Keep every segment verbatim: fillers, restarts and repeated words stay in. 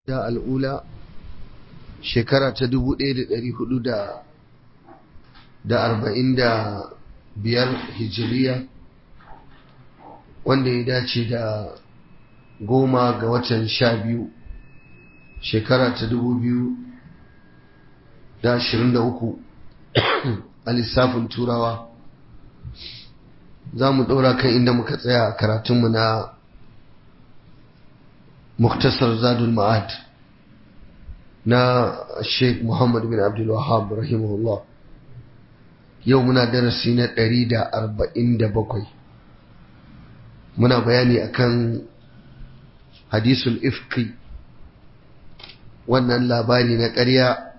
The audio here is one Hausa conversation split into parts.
da al'ula shekara ta dubu ɗaya da ɗari hudu da arba'in da biyar hijiriya, wanda ya dace da goma ga watan sha biyu shekara ta dubu biyu da ashirin da uku a lissafin turawa. Za mu ɗora kan inda muka tsaya a karatunmu na muktasar zadul ma'ad na Sheikh Muhammad bin Abdul Wahhab rahimahullah. Yau muna darasi na ɗari da arba'in da bakwai. Muna bayani akan hadisul ifki, wannan labari na ƙarya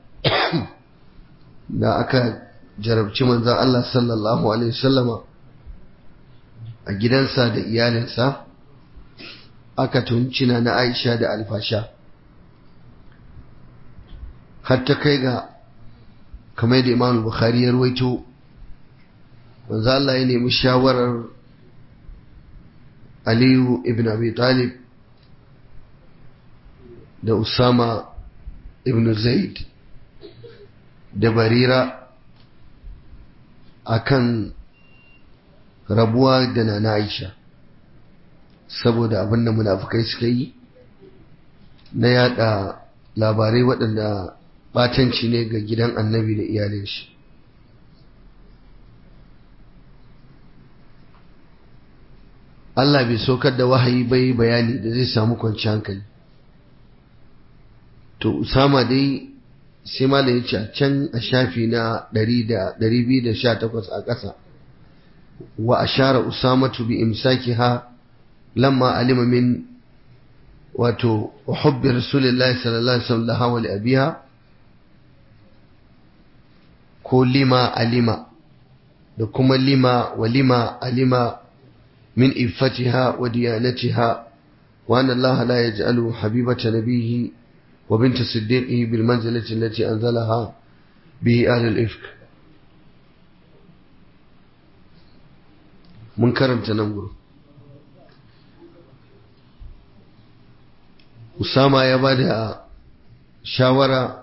da aka jarabci manzon Allah sallallahu alaihi wasallama a gidansa da iyalinsa, aka tuncina na Aisha da alfasha, har ta kai ga kamar da Imam Bukhari ya ruwaito, manzo Allah ya nemi shawarar Aliyu ibn Abi Talib da Usama ibn Zaid da Barira akan rabuwa da Nana Aisha, saboda abinda munafukai suka yi na yada labarai waɗanda batanci ne ga gidan annabi da iyalin shi. Allah bai saukar da wahayi bai bayani da zai samu kwanci hankali. To Usama dai sai ma da ya ce a can a shafi na ɗari biyu da sha takwas a ƙasa, wa ashara Usamatu bi imsakiha lamma alima min wato hubbi rasulillahi sallallahu alaihi wasallam laha wa li abiha, ko lima alima da kuma lima wa lima alima min iffatiha wa diyanatiha, wa anna Allah la yaj'alu habibata nabiyhi wa bint siddiqihi bil manzilati allati anzalaha bihi ahli al-ifk. mun karanta nan gurin Usama ya ba da shawara,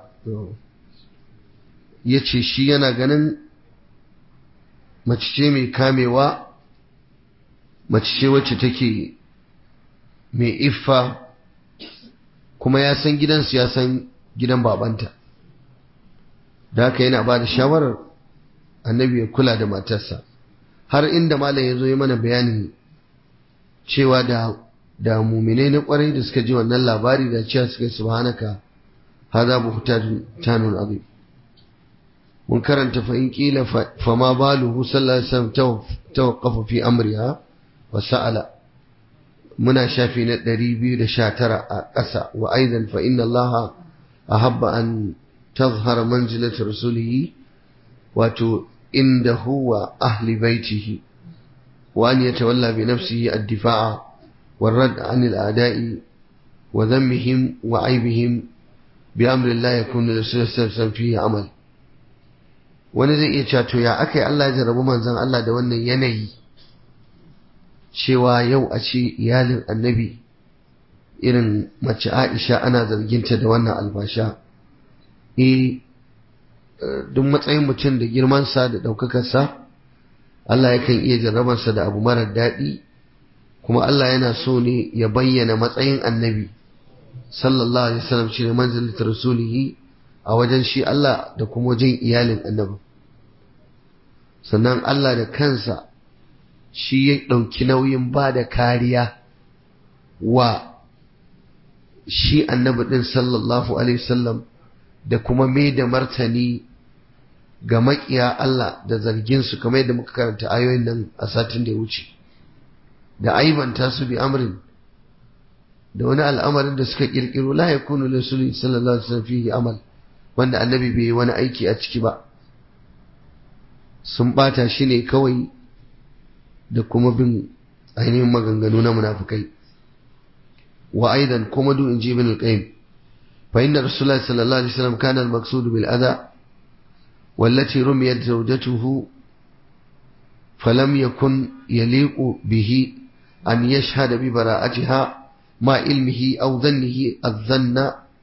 ya ce shi yana ganin mace ce mai kamewa, mace ce wacce take mai iffa, kuma ya san gidansu ya san gidan babanta, da haka yana ba da shawarar annabi ya kula da matarsa, har inda malam ya zo ya mana bayanin cewa da da muminai na kwarai da suka ji wannan labari da cewa suka subhanaka hadha buhtanun azim. mun karanta fa in qila fa ma baluhu sallallahu alaihi wasallam tawaqqafa fi amriha wa sa'ala, muna shafi na ɗari biyu da sha tara a ƙasa. wa aidan fa inna allaha ahabba an tazhara manzilatu rasulihi wato indahu wa ahli baitihi, wa an yatawalla bi nafsihi ad-difa'a والرد عن الأعداء وذمهم وعيبهم بأمر الله يكون للسلسل فيه عمل. wani zai iya cato ya aka yi Allah ya jarrabu manzon Allah da wannan yanayi, cewa yau a ce iyalin annabi irin mace Aisha ana zarginta da wannan albasha. eh duk matsayin mutum da girmansa da ɗaukakarsa, Allah yakan iya jarrabarsa da abu marar daɗi, kuma Allah yana so ne ya bayyana matsayin annabi sallallahu alaihi wasallam shi ne manzilatul rasulihi a wajen shi Allah da kuma wajen iyalin annabi. sannan Allah da kansa shi ya ɗauki nauyin ba da kariya wa shi annabi ɗin sallallahu alaihi wasallam, da kuma mai da martani ga maƙiya Allah da zarginsu, kamar yadda muka karanta ayoyin nan a satin da ya wuce, da aibanta su bi amrin da wani al'amarin da suka kirkiro la yakunu rasulullahi sallallahu alaihi wasallam fihi amal, wanda annabi bai yi wani aiki a ciki ba. sun bata shi ne kawai da kuma bin ainihin maganganu na munafikai. wa aidan kuma du inji ibn al-qayyim fa inna rasulullahi sallallahu alaihi wasallam kana al-maqsud bil adha wallati rumiyat zawjatuhu falam yakun yaliqu bihi أن يشهد ببراءتها مع علمه أو ظنه الظن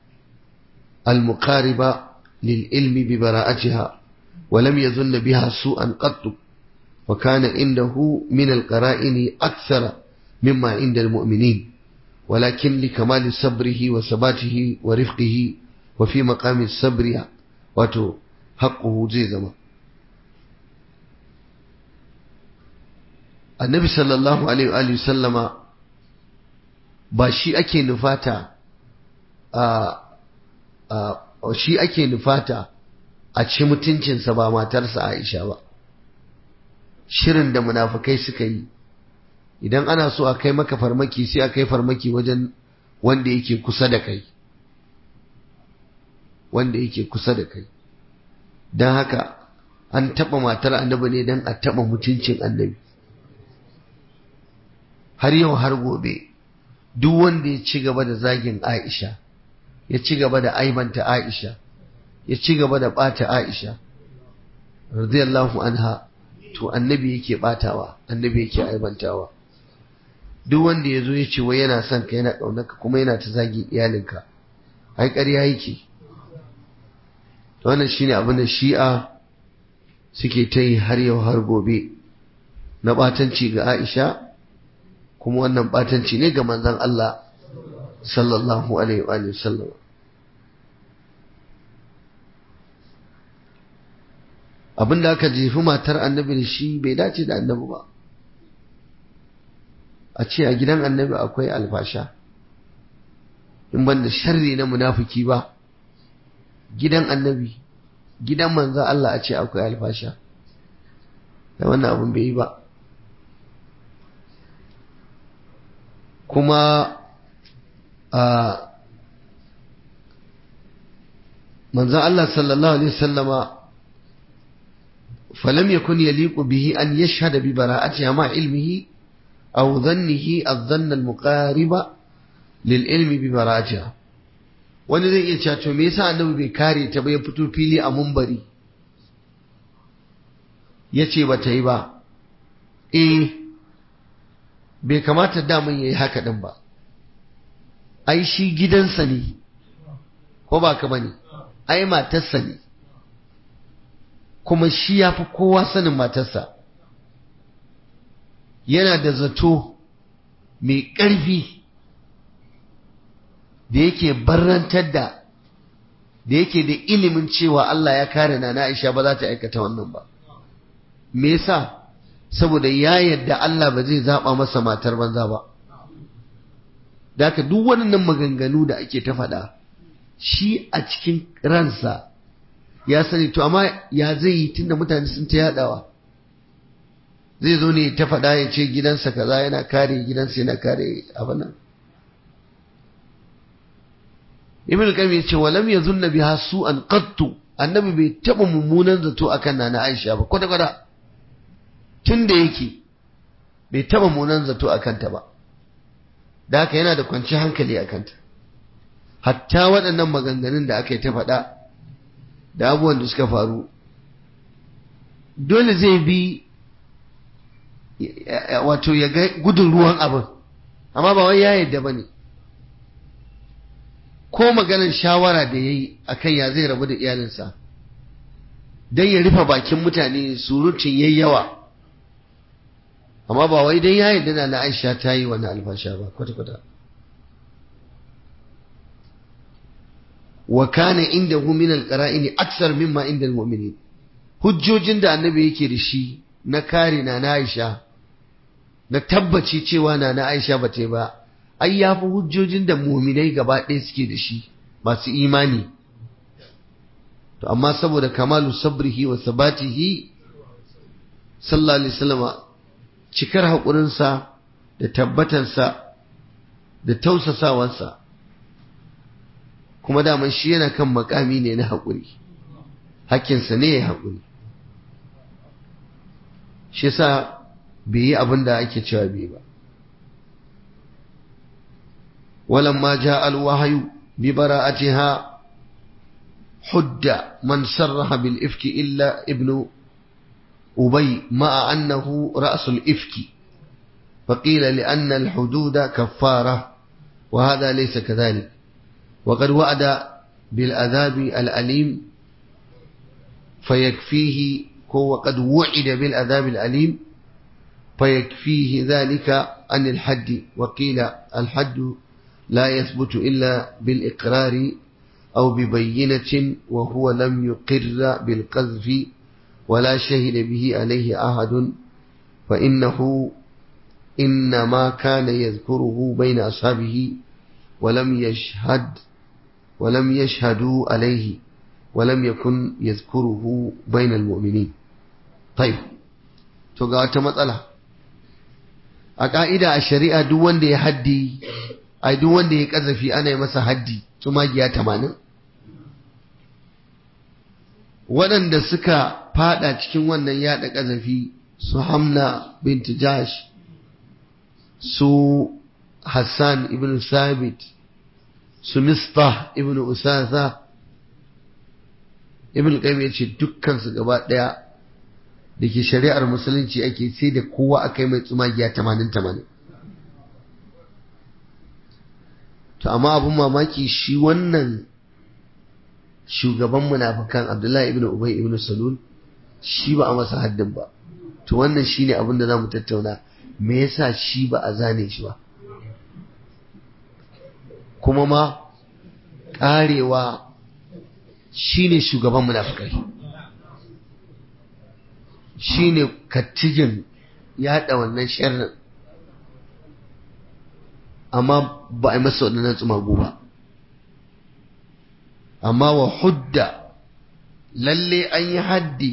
المقاربة للعلم ببراءتها ولم يظن بها سوءا قط وكان عنده من القرائن أكثر مما عند المؤمنين ولكن لكمال صبره وثباته ورفقه وفي مقام الصبر واتو حقه زي زمان النبي صلى الله عليه وآله وسلم باشي أكي نفاتا shi ake nufata a ci mutuncinsa ba matarsa Aisha ba shirin da munafukai suka yi idan ana so a kai maka farmaki sai a kai farmaki wajen wanda yake kusa da kai wanda yake kusa da kai don haka an taɓa matar annabi ne don a taɓa mutuncin annabi har yau har gobe duk wanda ya ci gaba da zagin Aisha ya ci gaba da aibanta Aisha ya ci gaba da ɓata Aisha radiyallahu anha to annabi yake ɓatawa annabi yake aibantawa duk wanda ya zo ya ce wai yana son ka yana ƙaunarka kuma yana ta zagin iyalinka ai ƙarya yake to wannan shine abin da shi'a suke ta yi har yau har gobe na ɓatanci ga Aisha kuma wannan ɓatanci ne ga manzon Allah sallallahu alaihi wa sallam abinda aka jefi matar annabi da shi bai dace da annabi ba a ce a gidan annabi akwai alfasha in ban da sharri na munafiki ba gidan annabi gidan manzo Allah a ce akwai alfasha da wannan abin bai yi ba kuma a manzo Allah sallallahu alaihi wasallama فلم يكن يليق به أن يشهد ببراءتها مع علمه أو ظنه الظن المقارب للعلم ببراءتها wani zai iya cewa to me yasa annabi bai kare ta ba ya fito fili a mumbari yace ba ta yi ba eh bai kamata daman yayi haka din ba ai shi gidansa ne ko ba ka bane ai matarsa ne kuma shi ya fi kowa sanin matarsa yana da zato mai ƙarfi da yake barrantar da da yake da ilimin cewa Allah ya kare na Aisha ba za ta aikata wannan ba me yasa saboda ya yarda Allah ba zai zaba masa matar banza ba da haka duk wannan maganganu da ake ta faɗa shi a cikin ransa ya sani to amma ya zai yi tunda mutane sun ta yadawa zai zo ne ta faɗa ya ce gidansa kaza yana kare gidansa yana kare abin nan ibn qayyim ya ce walam yazunna biha su'an qattu annabi bai taba mummunan zato akan nana Aisha ba kwata kwata tunda yake bai taba mummunan zato akan ta ba da haka yana da kwanci hankali akan ta hatta waɗannan maganganun da aka yi ta faɗa da abubuwan da suka faru dole zai bi wato ya ga gudun ruwan abin amma ba wai ya yadda ba ne ko maganar shawara da ya yi a kan ya zai rabu da iyalinsa don ya rufe bakin mutane surutun yayi yawa amma ba wai don ya yadda na Aisha ta yi wani alfasha ba kwata-kwata wa kana indahu min alqara'in aksar mimma inda almu'minin hujjojin da annabi yake da shi na kare na Aisha na tabbaci cewa na na Aisha bata ba ai yafi hujjojin da mu'minai gaba ɗaya suke da shi masu imani to amma saboda kamalu sabrihi wa sabatihi sallallahu alaihi wasallam cikar haƙurinsa da tabbatarsa da tausasawarsa kuma daman shi yana kan makami ne na haƙuri hakkinsa ne ya haƙuri shi yasa bai yi abin da ake cewa bai ba walamma ja alwahyu bi bara'atiha hudda man sarraha bil ifki illa ibnu ubay ma'a annahu ra'sul ifki فقيل لأن الحدود كفارة وهذا ليس كذلك وقد وعد بالعذاب الأليم فيكفيه هو قد وعد بالعذاب الأليم فيكفيه ذلك عن الحد. وقيل الحد لا يثبت إلا بالإقرار أو ببينة وهو لم يقر بالقذف ولا شهد به عليه أحد فإنه إنما كان يذكره بين أصحابه ولم يشهد ولم يشهدوا عليه ولم يكن يذكره بين المؤمنين. طيب to ga wata matsala a ka'ida a shari'a duk wanda ya haddi ai duk wanda ya kazafi ana yi masa haddi tumagiya tamanin. waɗanda suka fada cikin wannan yada kazafi su Hamna binti Jahsh, su Hassan ibn Sabit, su Mistah ibn Usasa, ibn Qayyim yace dukkan su gaba daya dake shari'ar musulunci ake sai da kowa akai mai tsumagiya tamanin tamanin. to amma abun mamaki shi wannan shugaban munafikan Abdullahi ibn Ubay ibn Salul shi ba a masa haddin ba. to wannan shine abin da zamu tattauna, me yasa shi ba a zane shi ba, kuma ma karewa shine shugaban munafikai, shine kattijin yaɗa wannan sharrin, amma ba a yi masa waɗannan tsumagu ba. amma wa hudda lalle an yi haddi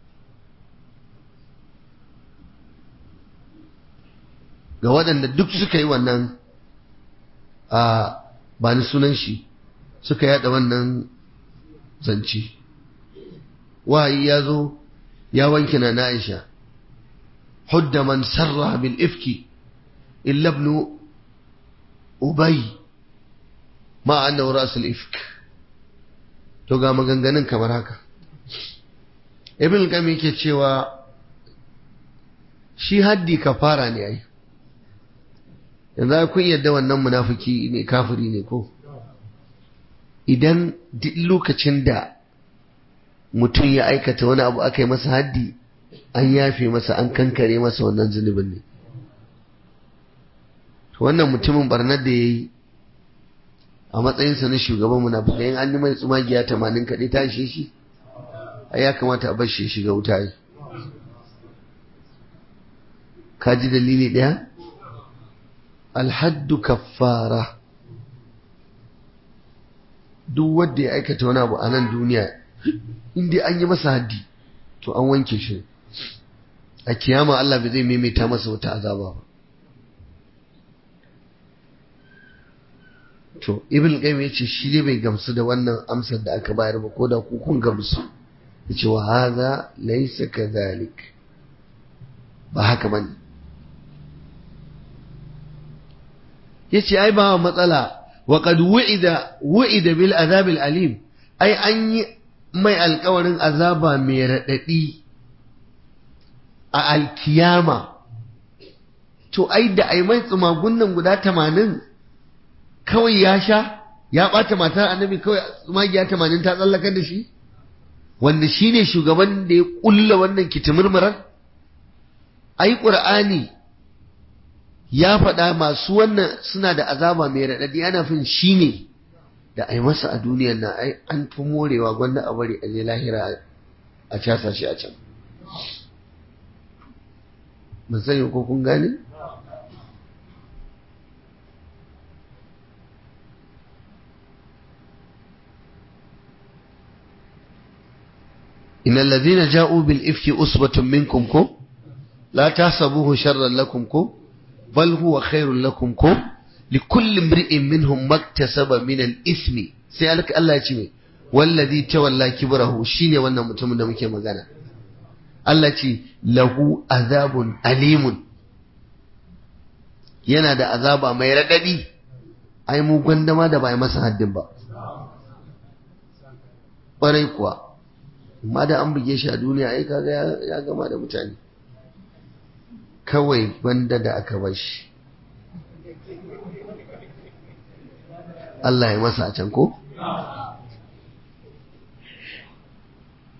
ga waɗanda duk suka yi wannan a ba ni sunan shi suka yada wannan zance. wahayi ya zo ya wanke na Aisha, hudda man sarra bil ifki illa ibn Ubay ma annahu ra's al ifk. to ga maganganun kamar haka. Ibn Qayyim yake cewa shi haddi kafara ne ai. yanzu kun yadda wannan munafiki ne, kafiri ne ko? idan duk lokacin da mutum ya aikata wani abu aka yi masa haddi, an yafe masa, an kankare masa wannan zunubin ne. wannan mutumin barnar da ya yi a matsayinsa na shugaban munafikai, an yi mai tsumagiya tamanin kaɗai ta ishe shi, ai ya kamata a bar shi shiga wuta yi. ka ji dalili ɗaya? alhaddu kaffara. duk wanda ya aikata wani abu a nan duniya inda an yi masa haddi to an wanke shi. a kiyama Allah bai zai maimaita masa wata azaba ba. to ibn qayyim yace shi dai bai gamsu da wannan amsar da aka bayar ba, ko da ku kun gamsu. yace wa hadha laysa kadhalik, ba haka bane. yace ai ba matsala, wa qad wu'ida wu'ida bil azab al alim, ai an yi mai alƙawarin azaba mai radadi a alkiyama. to ai da ai mai tsumagun nan guda tamanin kawai ya sha, ya ɓata matar annabi, kawai tsumagiya tamanin ta tsallakar da shi, wanda shi ne shugaban da ya ƙulla wannan kitimurmurar. ai ƙur'ani ya faɗa masu wannan suna da azaba mai raɗaɗi, ana fin shi ne da ai masa a duniyar nan, ai an fi morewa gwanda a bari a je lahira a casa shi a can. ban sani ko kun gane? إن الذين جاءوا بالإفك أصبة منكم كو لا تحسبوه شرا لكم كو بل هو خير لكم كو لكل امرئ منهم ما اكتسب من الإثم. سيالك الله يتمي والذي تولى كبره شيني وانا متمنى مكي مغانا التي له عذاب أليم yana da azaba mai radadi. ai mu gwandama da bai masa haddin ba ƙwarai kuwa, amma da an buge shi a duniya ai kaga ya gama da mutane. kawai banda da aka bar shi Allah ya masa a can ko?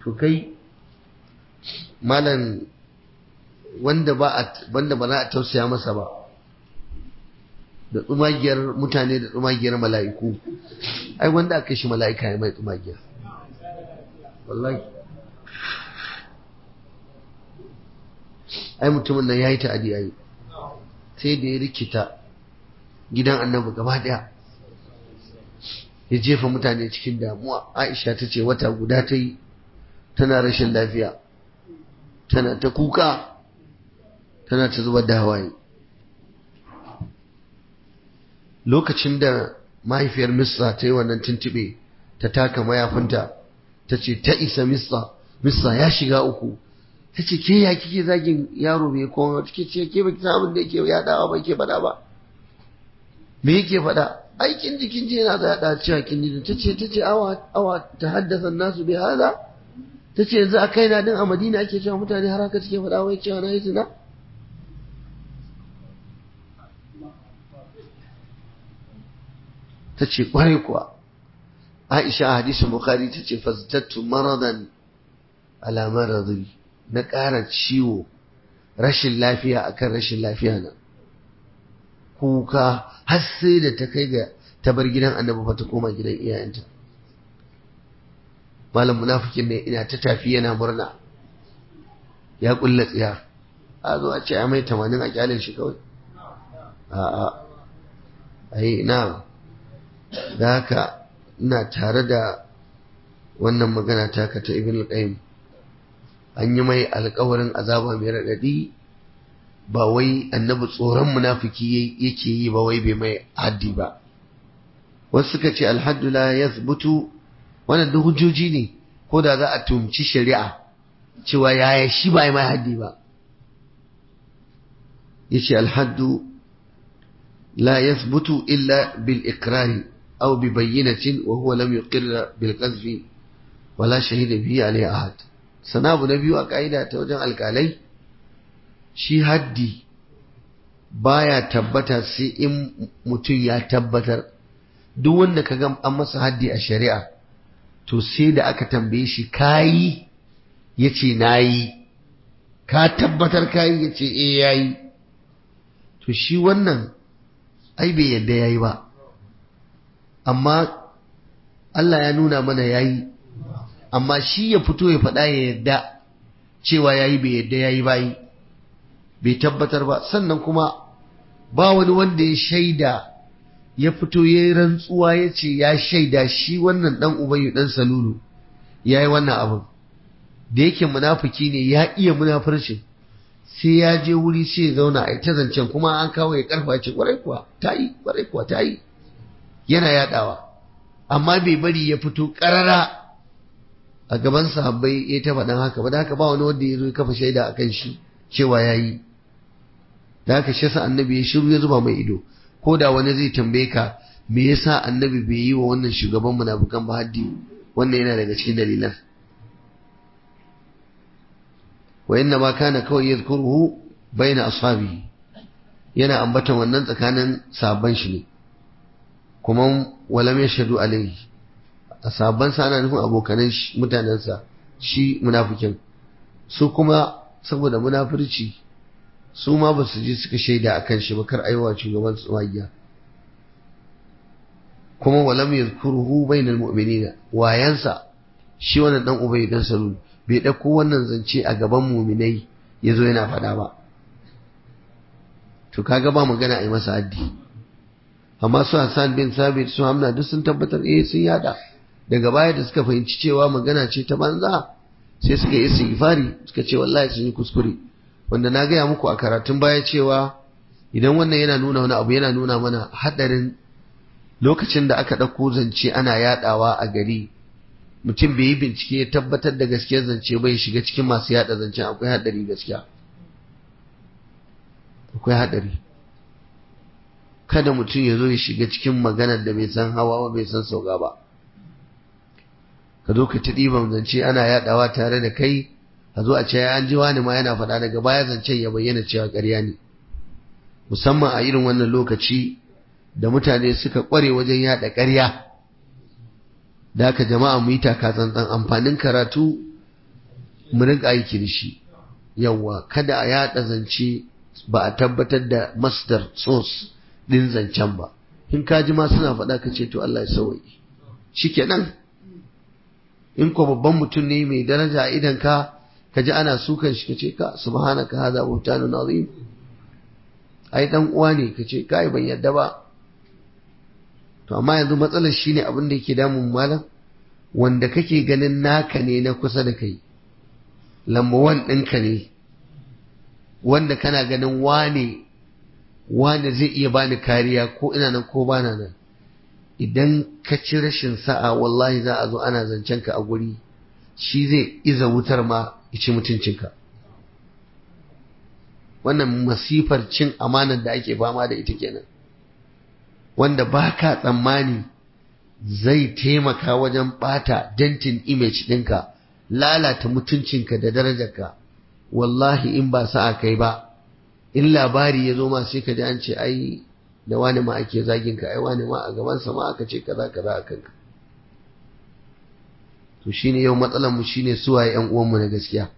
to kai malam wanda ba a wanda ba za a tausaya masa ba da tsumagiyar mutane da tsumagiyar mala'iku ai wanda aka shi mala'ika ya mai tsumagiya wallahi ai mutumin nan yayi ta'adi ai sai da ya rikita gidan annabi gaba daya ya jefa mutane cikin damuwa. Aisha ta ce wata guda ta yi tana rashin lafiya tana ta kuka tana ta zubar da hawaye. Lokacin da mahaifiyar Misra ta yi wannan tuntube ta taka mayafinta ta ce ta isa Misra, Misra ya shiga uku. Ta ce ke ya kike zagin yaro mai kowa, ta ce ke baki san abin da yake yaɗawa ba ke faɗa ba. Me yake faɗa? Aikin jikin ji yana da yaɗa cewa kin ji. Ta ce ta ce awa awa ta haddasa nasu bi hada. Ta ce yanzu a kaina din a Madina ake cewa mutane har haka suke faɗa wai cewa na yi zina. Ta ce kwarai kuwa. Aisha a hadisin Bukhari ta ce fazdattu maradan ala maradi, na ƙara ciwo rashin lafiya akan rashin lafiya na. Kuka har sai da ta kai ga ta bar gidan annabi fa ta koma gidan iyayenta. Malam munafikin ne ina ta tafi yana murna ya kulla tsiya, a zo a ce a mai tamanin a kyalin shi kawai. A'a ai ina da haka ina tare da wannan magana taka ta Ibn al-Qayyim. An yi mai alƙawarin azaba mai raɗaɗi, ba wai annabi tsoron munafiki yake yi ba wai bai mai haddi ba. Wasu suka ce alhaddu la yathbutu, wannan duk hujjoji ne ko da za a tumci shari'a cewa yaya shi ba mai haddi ba. Yace alhaddu la yathbutu illa bil ikrari aw bi bayyinatin wa huwa lam yuqirra bil qazfi wala shahida bihi alayhi ahad. Sanabu na biyu a ka'ida ta wajen alƙalai, shi haddi baya tabbata sai in mutum ya tabbatar. Duk wanda ka ga an masa haddi a shari'a to sai da aka tambaye shi kayi yace nayi, ka tabbatar kayi yace eh yayi, to shi wannan ai bai yadda yayi ba, amma Allah ya nuna mana yayi, amma shi ya fito ya faɗa ya yadda cewa yayi bai yadda yayi bayi bai tabbatar ba. Sannan kuma ba wani wanda ya shaida ya fito ya yi rantsuwa ya ce ya shaida shi wannan dan Ubayyu dan Salulu ya yi wannan abin. Da yake munafiki ne ya iya munafircin, sai ya je wuri sai ya zauna a ta zancen kuma an kawo ya karfa ce kwarai kuwa ta yi, kwarai kuwa ta yi, yana yadawa, amma bai bari ya fito karara a gaban sahabbai ya ta faɗan haka ba. Da haka ba wani wanda ya zo ya kafa shaida akan shi cewa ya yi. Da haka shi yasa annabi ya shiru ya zuba mai ido. Ko da wani zai tambaye ka me yasa annabi bai yi wa wannan shugaban munafikan ba haddi, wannan yana daga cikin dalilan. Wa inna ma kana kawai yadhkuruhu baina ashabihi, yana ambatan wannan tsakanin sahabban shi ne, kuma walam yashhadu alayhi. Sahabban sa ana nufin abokanan mutanensa shi munafikin, su kuma saboda munafurci su ma ba su je suka shaida a kan shi ba, kar aiwa shugaban su magiya. Kuma walam yadhkuruhu bainal mu'minina, wayansa shi wannan dan Ubay dan Salul bai dauko wannan zance a gaban mu'minai yazo yana fada ba, to kaga ba magana ai masa haddi. Amma su Hassan bin Sabit su Hamna duk sun tabbatar eh sun yada. Daga baya da suka fahimci cewa magana ce ta banza sai suka yi istighfari suka ce wallahi sun yi kuskure. Wanda na gaya muku a karatun baya cewa idan wannan yana nuna wani abu, yana nuna mana hadarin lokacin da aka ɗauko zance ana yadawa a gari, mutum bai yi bincike ya tabbatar da gaskiyar zance bai shiga cikin masu yada zancen, akwai hadari gaskiya, akwai hadari. Kada mutum ya zo ya shiga cikin maganar da bai san hawa ba bai san sauka ba, ka zo ka ta ɗiban zance ana yadawa tare da kai, a zo a ce an ji wani ma yana faɗa, daga baya zancen ya bayyana cewa ƙarya ne. Musamman a irin wannan lokaci da mutane suka ƙware wajen yaɗa ƙarya. Da haka jama'a mu yi taka tsantsan. Amfanin karatu mu rinka aiki da shi. Yawwa kada a yaɗa zance ba a tabbatar da masdar source din zancen ba. In ka ji ma suna faɗa ka ce to Allah ya sauwaye shikenan. In ko babban mutum ne mai daraja a idan ka ka ji ana sukan shi ka ce ka subhanaka hadha buhtanun azim, ai dan uwa ne ka ce kai ban yadda ba. To amma yanzu matsalar shine abin da yake damun malam, wanda kake ganin naka ne na kusa da kai, lambawan ɗinka ne, wanda kana ganin wane wane zai iya bani kariya ko ina nan ko bana nan, idan ka ci rashin sa'a wallahi za a zo ana zancen ka a guri, shi zai iza wutar ma ici mutuncinka. Wannan masifar cin amanar da ake fama da ita kenan, wanda ba ka tsammani zai taimaka wajen ɓata dentin image ɗinka, lalata mutuncinka da darajarka. Wallahi in ba sa'a kai ba, in labari ya zo ma sai ka ji an ce ai da wani ma ake zagin ka, ai wani ma a gabansa ma aka ce kaza kaza a kanka. To shine yau matsalar mu shine suwaye ƴan uwanmu na gaskiya,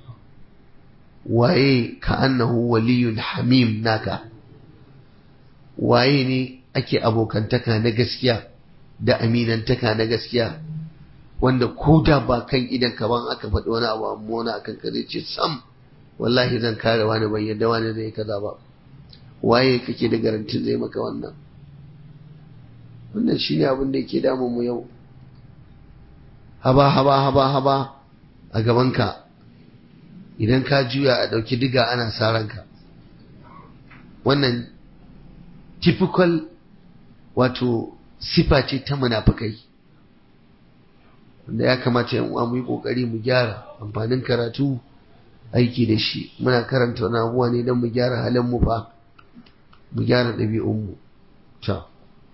waye ka annahu waliyul hamim naka, waye ne ake abokantaka na gaskiya da aminantaka na gaskiya, wanda ko da ba kan idan ka ban aka faɗi wani abu amma wani akan ka zai ce sam wallahi zan kare wani, ban yadda wani zai kaza ba. Waye kake da garantin zai maka wannan? Wannan shine abin da yake damun mu yau. Haba haba haba haba a gabanka, idan ka juya a ɗauki diga ana saranka. Wannan typical wato sifa ce ta munafikai, wanda ya kamata yan uwa mu yi kokari mu gyara. Amfanin karatu aiki da shi. Muna karanta wani abuwa ne don mu gyara halin mu fa, mu gyara ɗabi'un mu. Ta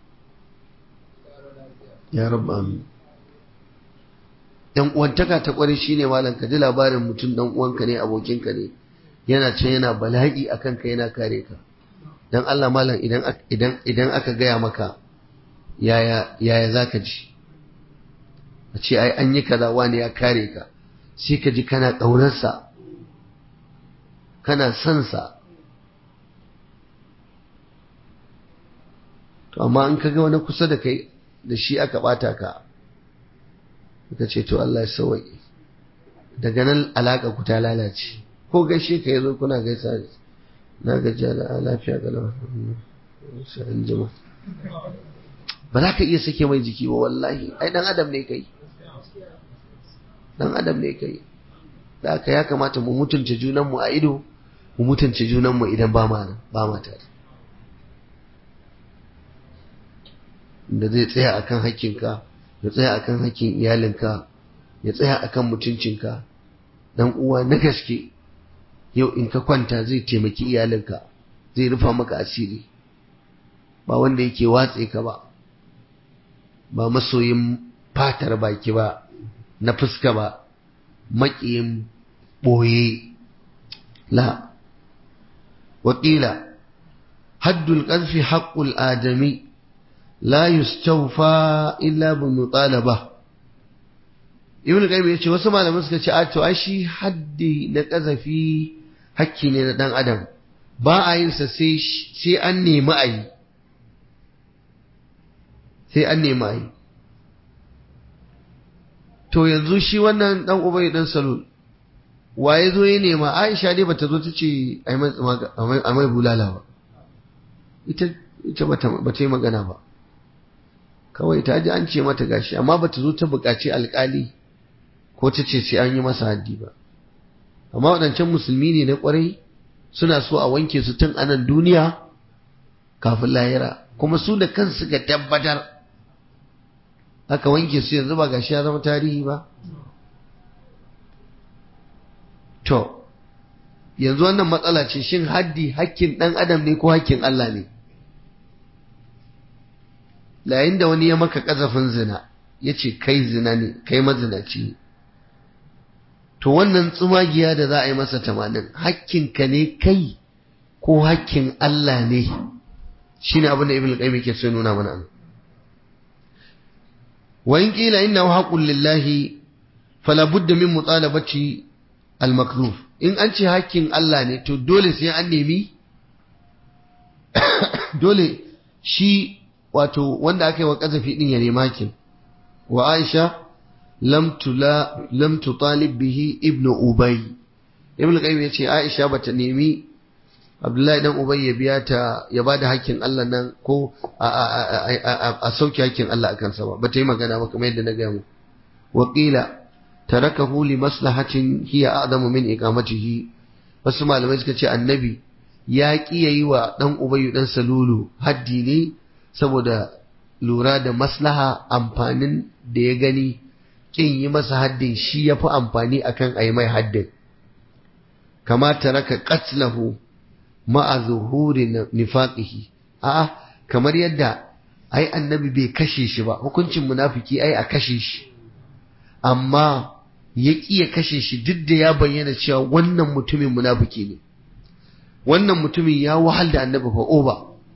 ya rabba amin. Dan uwantaka ta kware shine malam, ka ji labarin mutum dan uwanka ne, abokinka ne, yana can yana bala'i akan ka, yana kare ka. Dan Allah malam, idan idan idan aka gaya maka yaya yaya zaka ji? A ce ai an yi kaza wani ya kare ka, sai ka ji kana ƙaunarsa, kana son sa. To amma in ka ga wani kusa da kai da shi aka bata ka, ka ce to Allah ya sauwaƙe, daga nan alaƙa ku ta lalace. Ko gaishe ka yazo kuna gaisa, na gajiya da lafiya ga sai an jima, ba za ka iya sake mai jiki ba wallahi. Ai dan adam ne kai, dan adam ne kai. Da haka ya kamata mu mutunta junanmu a ido, mu mutunta junanmu idan ba ma ba ma tare. Da zai tsaya akan hakkinka, ya tsaya akan hakkin iyalinka, ya tsaya akan mutuncinka. Dan uwa na gaske yau in ka kwanta zai taimaki iyalinka, zai rufa maka asiri, ba wanda yake watse ka ba, ba masoyin fatar baki ba, na fuska ba, maƙiyin ɓoye. La waƙila haddul ƙarfi haƙƙul adami la yustawfa illa bi mutalaba. Ibn Qayyim yace wasu malamai suka ce a to ai shi haddi na ƙazafi hakki ne na dan adam, ba a yin sa sai sai an nemi a yi, sai an nemi a yi. To yanzu shi wannan dan Ubay dan Salul waye zo ya nema? Aisha dai bata zo ta ce ai mai a mai bulala ba, ita ita bata bata yi magana ba, kawai ta ji an ce mata gashi, amma bata zo ta buƙaci alƙali ko ta ce sai an yi masa haddi ba. Amma waɗancan musulmi ne na ƙwarai, suna so a wanke su tun anan duniya kafin lahira, kuma su da kansu suka tabbatar aka wanke su, yanzu ba gashi ya zama tarihi ba. To yanzu wannan matsala ce, shin haddi hakkin ɗan adam ne ko hakkin Allah ne? Layin da wani ya maka ƙazafin zina, ya ce kai zina ne, kai mazinaci ne, to wannan tsumagiya da za a yi masa tamanin, hakkinka ne kai ko hakkin Allah ne? Shi ne abin da Ibn Qayyim yake so nuna mana nan. Wa in qila innahu haqqun lillahi fala budda min mutalabati al-makdhuf in an ce hakkin Allah ne to dole sai an nemi dole shi wato wanda aka yi wa kazafi din ya nemi hakkin wa Aisha lam tula lam tutalib bihi ibnu ubay ibnu qayyim yace Aisha bata nemi Abdullahi dan Ubay ya biya ta ya bada hakkin Allah nan ko a sauke hakkin Allah akan sa ba bata yi magana ba kamar yadda na ga mu waqila tarakahu li maslahatin hiya a'zamu min iqamatihi wasu malamai suka ce annabi ya ki yayi wa dan Ubay dan Salulu haddi ne saboda lura da maslaha amfanin da ya gani kin yi masa haddin shi yafi amfani akan ayi mai haddin kama taraka qatlahu ma'a zuhuri nifaqihi a'a kamar yadda ai annabi bai kashe shi ba hukuncin munafiki ai a kashe shi amma ya ya kashe shi duk da ya bayyana cewa wannan mutumin munafiki ne wannan mutumin ya wahal da annabi fa oba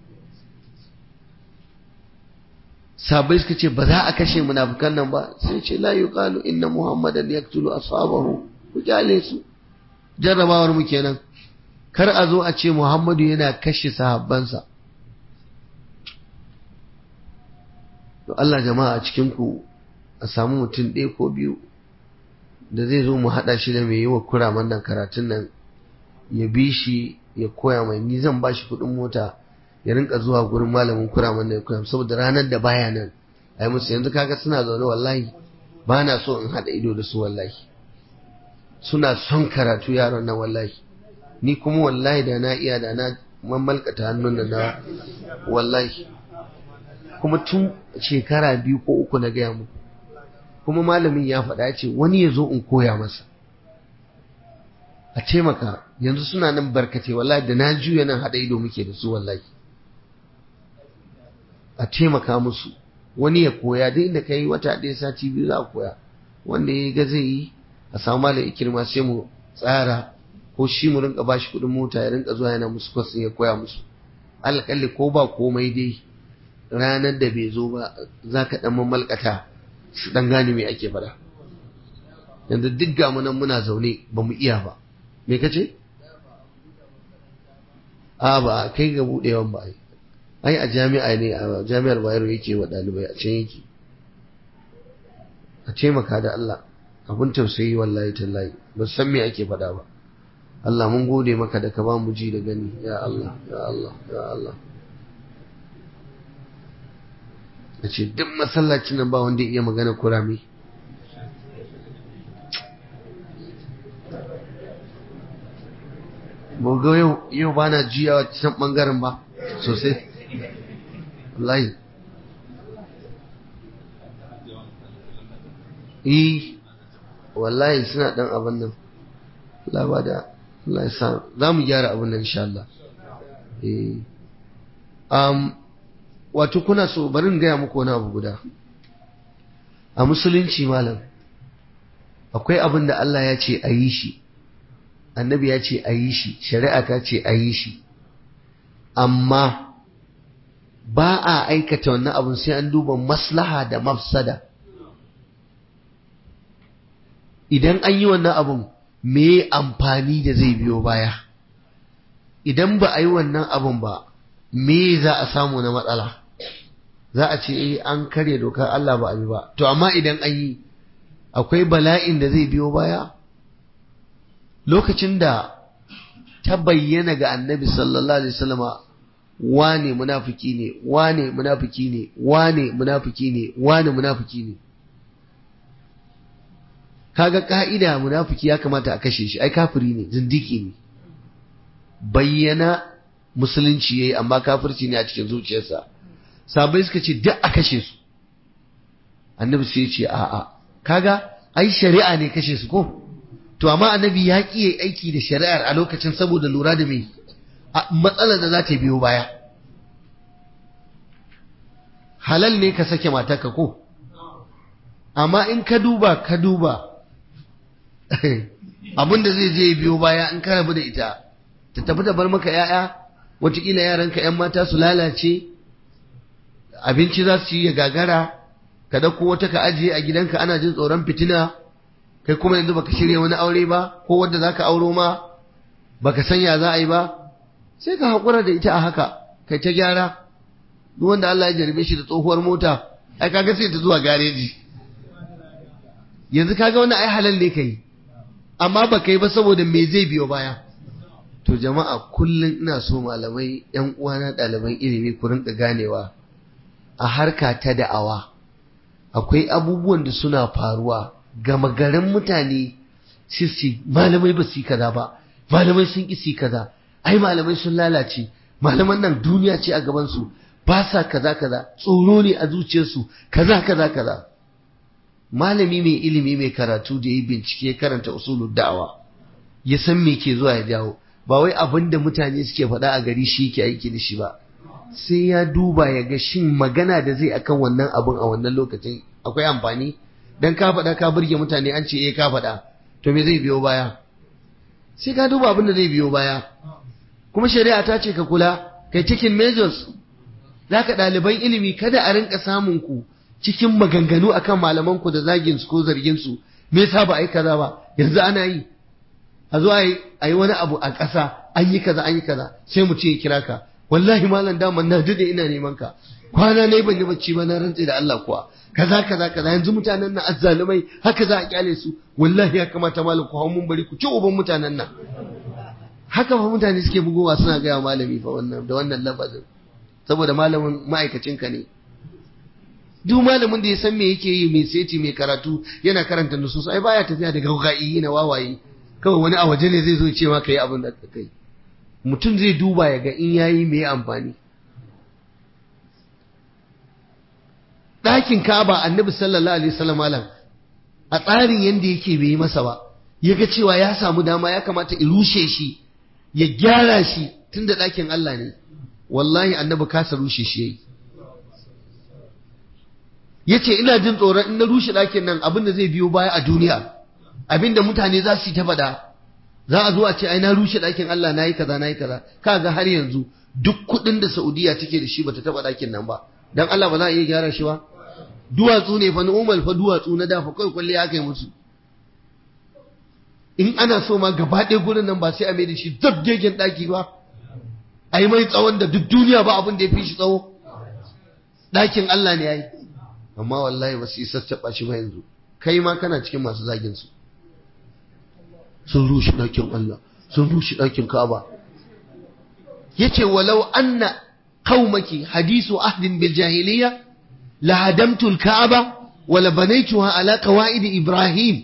sabai suka ce ba za a kashe munafikan nan ba sai ce la yuqalu inna muhammadan yaqtulu ashabahu ku jale su jarrabawar mu kenan kar a zo a ce Muhammadu yana kashe sahabbansa. To Allah jama'a a cikinku a samu mutum ɗaya ko biyu da zai zo mu haɗa shi da mai yi wa kuraman nan karatun nan ya bi shi ya koya mai ni zan ba shi kuɗin mota ya rinka zuwa gurin malamin kuraman nan ya koya saboda ranar da baya nan ai musu yanzu kaga suna zaune wallahi ba na so in haɗa ido da su wallahi suna son karatu yaron nan wallahi ni kuma wallahi da na iya da na mamalkata hannun da na wallahi kuma tun shekara biyu ko uku na gaya muku kuma malamin ya faɗa ce wani ya zo in koya masa a taimaka yanzu suna nan barkate wallahi da na juya nan haɗa ido muke da su wallahi a taimaka musu wani ya koya duk inda ka yi wata ɗaya sati biyu za a koya wanda ya ga zai yi a samu malam ikirma sai mu tsara ko shi mu rinka bashi kuɗin mota ya rinka zuwa yana musu kwasin ya koya musu alƙalli ko ba komai dai ranar da bai zo ba za ka ɗan mamalkata su ɗan gane me ake faɗa yanzu duk ga mu nan muna zaune ba mu iya ba me ka ce a ba kai ga buɗewan ba ai a jami'a ne a jami'ar Bayero yake wa ɗalibai a can yake a taimaka da Allah abun tausayi wallahi tallahi ba san me ake faɗa ba Allah mun gode maka da ka ba mu ji da gani ya Allah ya Allah ya Allah a ce duk masallacin nan ba wanda ya iya magana kurame bogo yau yau ba na jiyawa can bangaren ba sosai wallahi eh wallahi suna dan abin nan Allah ba da Allah ya sa za mu gyara abin nan insha Allah eh um wato kuna so bari in gaya muku wani abu guda a musulunci malam akwai abin da Allah ya ce a yi shi annabi ya ce a yi shi shari'a ta ce a yi shi amma ba a aikata wannan abin sai an duba maslaha da mafsada idan an yi wannan abin me amfani da zai biyo baya idan ba a yi wannan abin ba me za a samu na matsala za a ce eh an karya dokar Allah ba a yi ba to amma idan an yi akwai bala'in da zai biyo baya lokacin da ta bayyana ga annabi sallallahu alaihi wasallama wane munafiki ne wane munafiki ne wane munafiki ne wane munafiki ne kaga ka'ida munafiki ya kamata a kashe shi ai kafiri ne zindiki ne bayyana musulunci yayi amma kafirci ne a cikin zuciyarsa sabai suka ce duk a kashe su annabi sai ya ce a'a kaga ai shari'a ne kashe su ko to amma annabi ya ki yayi aiki da shari'ar a lokacin saboda lura da me matsalar da za ta biyo baya halal ne ka sake matarka ko amma in ka duba ka duba abinda zai je biyo baya in ka rabu da ita ta tafi da bar maka yaya wataƙila yaranka yan mata su lalace abinci za su yi ya gagara ka dauko wata ka ajiye a gidanka ana jin tsoron fitina kai kuma yanzu baka shirya wani aure ba ko wanda zaka auro ma baka san ya za a yi ba, sai ka haƙura da ita a haka kai ta gyara. Duk wanda Allah ya jarbe shi da tsohuwar mota ai kaga sai ta zuwa gareji, yanzu kaga wannan ai halal ne kai, amma baka yi ba saboda me zai biyo baya. To jama'a kullum ina so malamai yan uwana ɗaliban ilimi ku rinka ganewa a harka ta da'awa akwai abubuwan da suna faruwa gama garin mutane sisi malamai ba su kaza ba, malamai sun ƙi kaza, ai malamai sun lalace, malaman nan duniya ce a gaban su ba sa kaza kaza, tsoro ne a zuciyarsu kaza kaza kaza. Malami mai ilimi mai karatu da yi bincike karanta usulul da'awa ya san me ke zuwa ya jawo, ba wai abin da mutane suke faɗa a gari shi ke aiki da shi ba, sai ya duba ya ga shin magana da zai akan wannan abin a wannan lokacin akwai amfani. Dan ka faɗa ka burge mutane an ce eh ka faɗa, to me zai biyo baya? Sai ka duba abin da zai biyo baya. Kuma shari'a ta ce ka kula kai cikin measures. Zaka ɗaliban ilimi kada a rinka samun ku cikin maganganu akan malaman ku da zagin su ko zargin su, me yasa ba ai kaza ba, yanzu ana yi a zo a yi wani abu a ƙasa an yi kaza an yi kaza sai mu ce ya kira ka, wallahi malam daman na dade ina neman ka, kwana ne ban yi bacci ba na rantse da Allah kuwa kaza kaza kaza, yanzu mutanen nan azzalumai haka za a kyale su, wallahi ya kamata malam ku hau mun bari ku ci uban mutanen nan. Haka fa mutane suke bugowa suna gaya malami fa wannan da wannan lafazin, saboda malamin ma'aikacin ka ne. Duk malamin da ya san me yake yi, mai seti mai karatu yana karanta nusus ai baya tafiya da gauga'i na wawaye, kawai wani a waje ne zai zo ce maka yi abin da kai. Mutum zai duba ya ga in yayi me amfani. Ɗakin Ka'aba Annabi sallallahu alaihi wasallam malam a tsarin yanda yake bai yi masa ba, yaga cewa ya samu dama ya kamata in rushe shi ya gyara shi tunda ɗakin Allah ne, wallahi Annabi kasa rushe shi yayi. Yace ina jin tsoron in na rushe ɗakin nan abin da zai biyo baya a duniya, abinda mutane za su yi ta faɗa, za a zo a ce ai na rushe ɗakin Allah nayi kaza nayi kaza. Kaga har yanzu duk kuɗin da Saudiya take da shi bata taɓa ɗakin nan ba, dan Allah ba za a iya gyara shi ba. Duwatsu ne fa nu'umal fa duwatsu na dafa kai kulli aka yi musu. In ana so ma gaba ɗaya gurin nan ba sai a mai da shi zabgegen ɗaki ba, ai mai tsawon da duk duniya ba abin da ya fi shi tsawo. Ɗakin Allah ne yayi, amma wallahi ba su yi sassaɓa shi ba yanzu. Kai ma kana cikin masu zagin su. Sun rushe ɗakin Allah, sun rushe ɗakin Ka'aba. Yace walau anna qaumaki hadisu ahdin bil jahiliya la hadamtu al Ka'aba wa la banaytuha ala qawaid Ibrahim.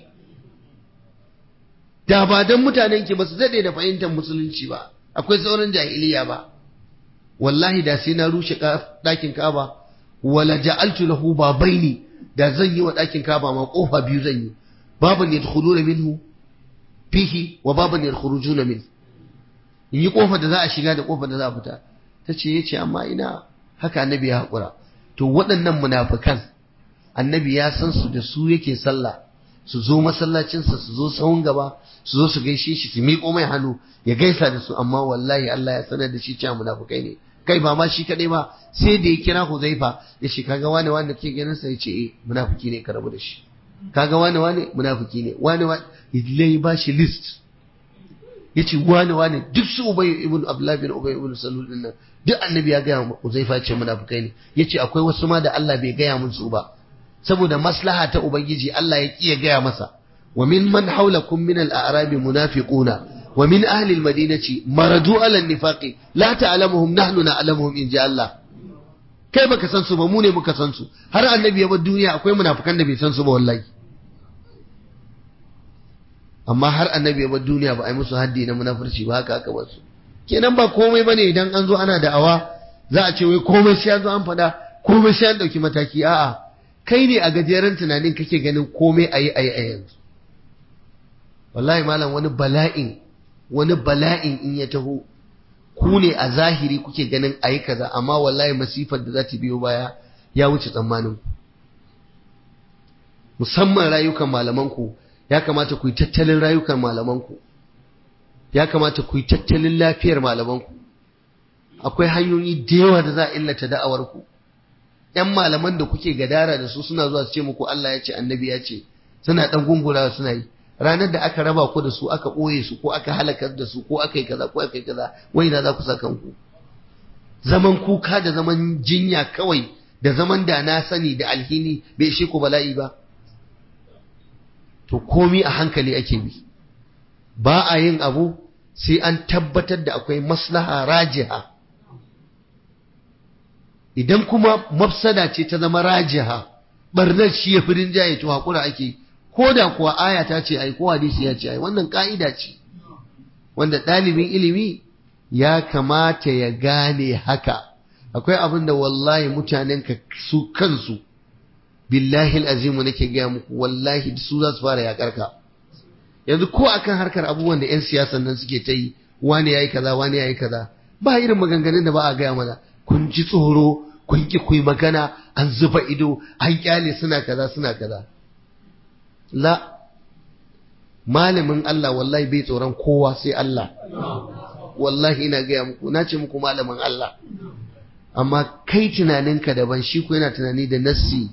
Da ba dan mutanen ki ba su dade da fahimtar musulunci ba, akwai sauran jahiliya ba, wallahi da sai na rushe ɗakin Ka'aba wala ja'altu lahu babaini, da zan yi wa ɗakin Ka'aba ma kofa biyu zan yi, baban yadkhuluna minhu fihi wa baban yakhrujuna min, in yi kofar da za a shiga da kofar da za a fita. Tace yace amma ina haka annabi ya hakura. To waɗannan munafikan annabi ya san su da su yake sallah, su zo masallacin sa su zo sahun gaba su zo su gaishe shi su miƙo mai hannu ya gaisa da su, amma wallahi Allah ya sanar da shi cewa munafikai ne. Kai ba ma shi kadai ba, sai da ya kira Huzaifa ya ce kaga wane wane ke ganin sa, yace eh munafiki ne ka rabu da shi, kaga wane wane munafiki ne, wane wane ya ba shi list, yace wane wane duk su Ubay ibn Abdullah bin Ubay ibn Salul din nan duk annabi ya gaya wa Uzaifa ce munafikai ne. Yace akwai wasu ma da Allah bai gaya mun su ba saboda maslaha ta ubangiji, Allah ya kiya gaya masa. Wa min man hawlakum min al-a'rabi munafiquna wa min ahli al-madinati maradu ala an-nifaqi la ta'lamuhum nahnu na'lamuhum in ja Allah. Kai baka san su ba, mu ne muka san su. Har annabi ya bar duniya akwai munafikan da bai san su ba wallahi. Amma har annabi ya bar duniya ba a yi musu haddi na munafurci ba, haka aka bar su. Kenan ba komai bane idan an zo ana da'awa za a ce wai komai sai an zo an faɗa, komai sai an ɗauki mataki. A'a, kai ne a gajeren tunanin kake ganin komai ayi ayi a yanzu. Wallahi malam wani bala'in wani bala'in in ya taho ku ne a zahiri kuke ganin ayi kaza, amma wallahi masifar da za ta biyo baya ya wuce tsammanin ku. Musamman rayukan malamanku, ya kamata ku yi tattalin rayukan malamanku, ya kamata ku yi tattalin lafiyar malamanku. Akwai hanyoyi da yawa da za a illata da'awarku. ‘Yan malaman da kuke gadara da su suna zuwa su ce muku Allah ya ce, annabi ya ce, suna ɗan gungurawa suna yi. ranar da aka raba ku da su aka ɓoye su ko aka halakar da su ko aka yi kaza ko aka yi kaza wai na za ku sa kanku zaman kuka da zaman jinya kawai da zaman da na sani da alhini bai ishe ku bala'i ba to komi a hankali ake bi ba a yin abu sai an tabbatar da akwai maslaha rajiha idan kuma mafsada ce ta zama rajiha barnar shi ya fi rinjaye to hakura ake ko da kuwa aya ta ce ai ko hadisi ya ce ai wannan ka'ida ce wanda ɗalibin ilimi ya kamata ya gane haka akwai abin da wallahi mutanen ka su kansu billahi alazimu nake gaya muku wallahi su za su fara yakar ka yanzu ko akan harkar abubuwan da 'yan siyasan nan suke ta yi wani yayi kaza wani yayi kaza ba irin maganganun da ba a gaya mana kun ji tsoro kun ki kuyi magana an zuba ido an kyale suna kaza suna kaza la malamin Allah wallahi bai tsoron kowa sai Allah wallahi ina gaya muku na ce muku malamin Allah amma kai tunaninka daban shi ko yana tunani da nassi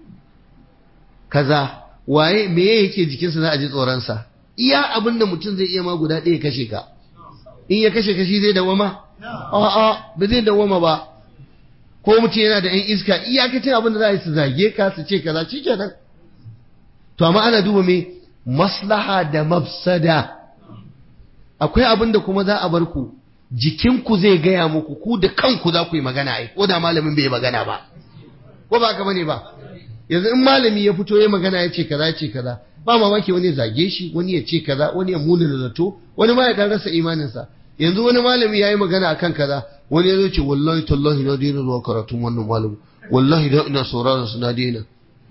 kaza waye meye yake jikinsa za a ji tsoronsa iya abin da mutum zai iya ma guda ɗaya kashe ka in ya kashe kashi zai dawama a'a ba zai dawama ba ko mutum yana da yan iska iyakacin abin da za a yi su zage ka su ce kaza shi kenan to amma ana duba me maslaha da mafsada akwai abin da kuma za a bar ku jikinku zai gaya muku ku da kanku za ku yi magana ai ko da malamin bai magana ba ko ba ka bane ba yanzu in malami ya fito ya magana ya ce kaza ya ce kaza ba mamaki wani ya zage shi wani ya ce kaza wani ya muna da zato wani ma ya dan rasa imaninsa yanzu wani malami ya yi magana akan kaza wani ya zo ce wallahi tallahi na daina zuwa karatun wannan malamu wallahi da ina sauraron su na daina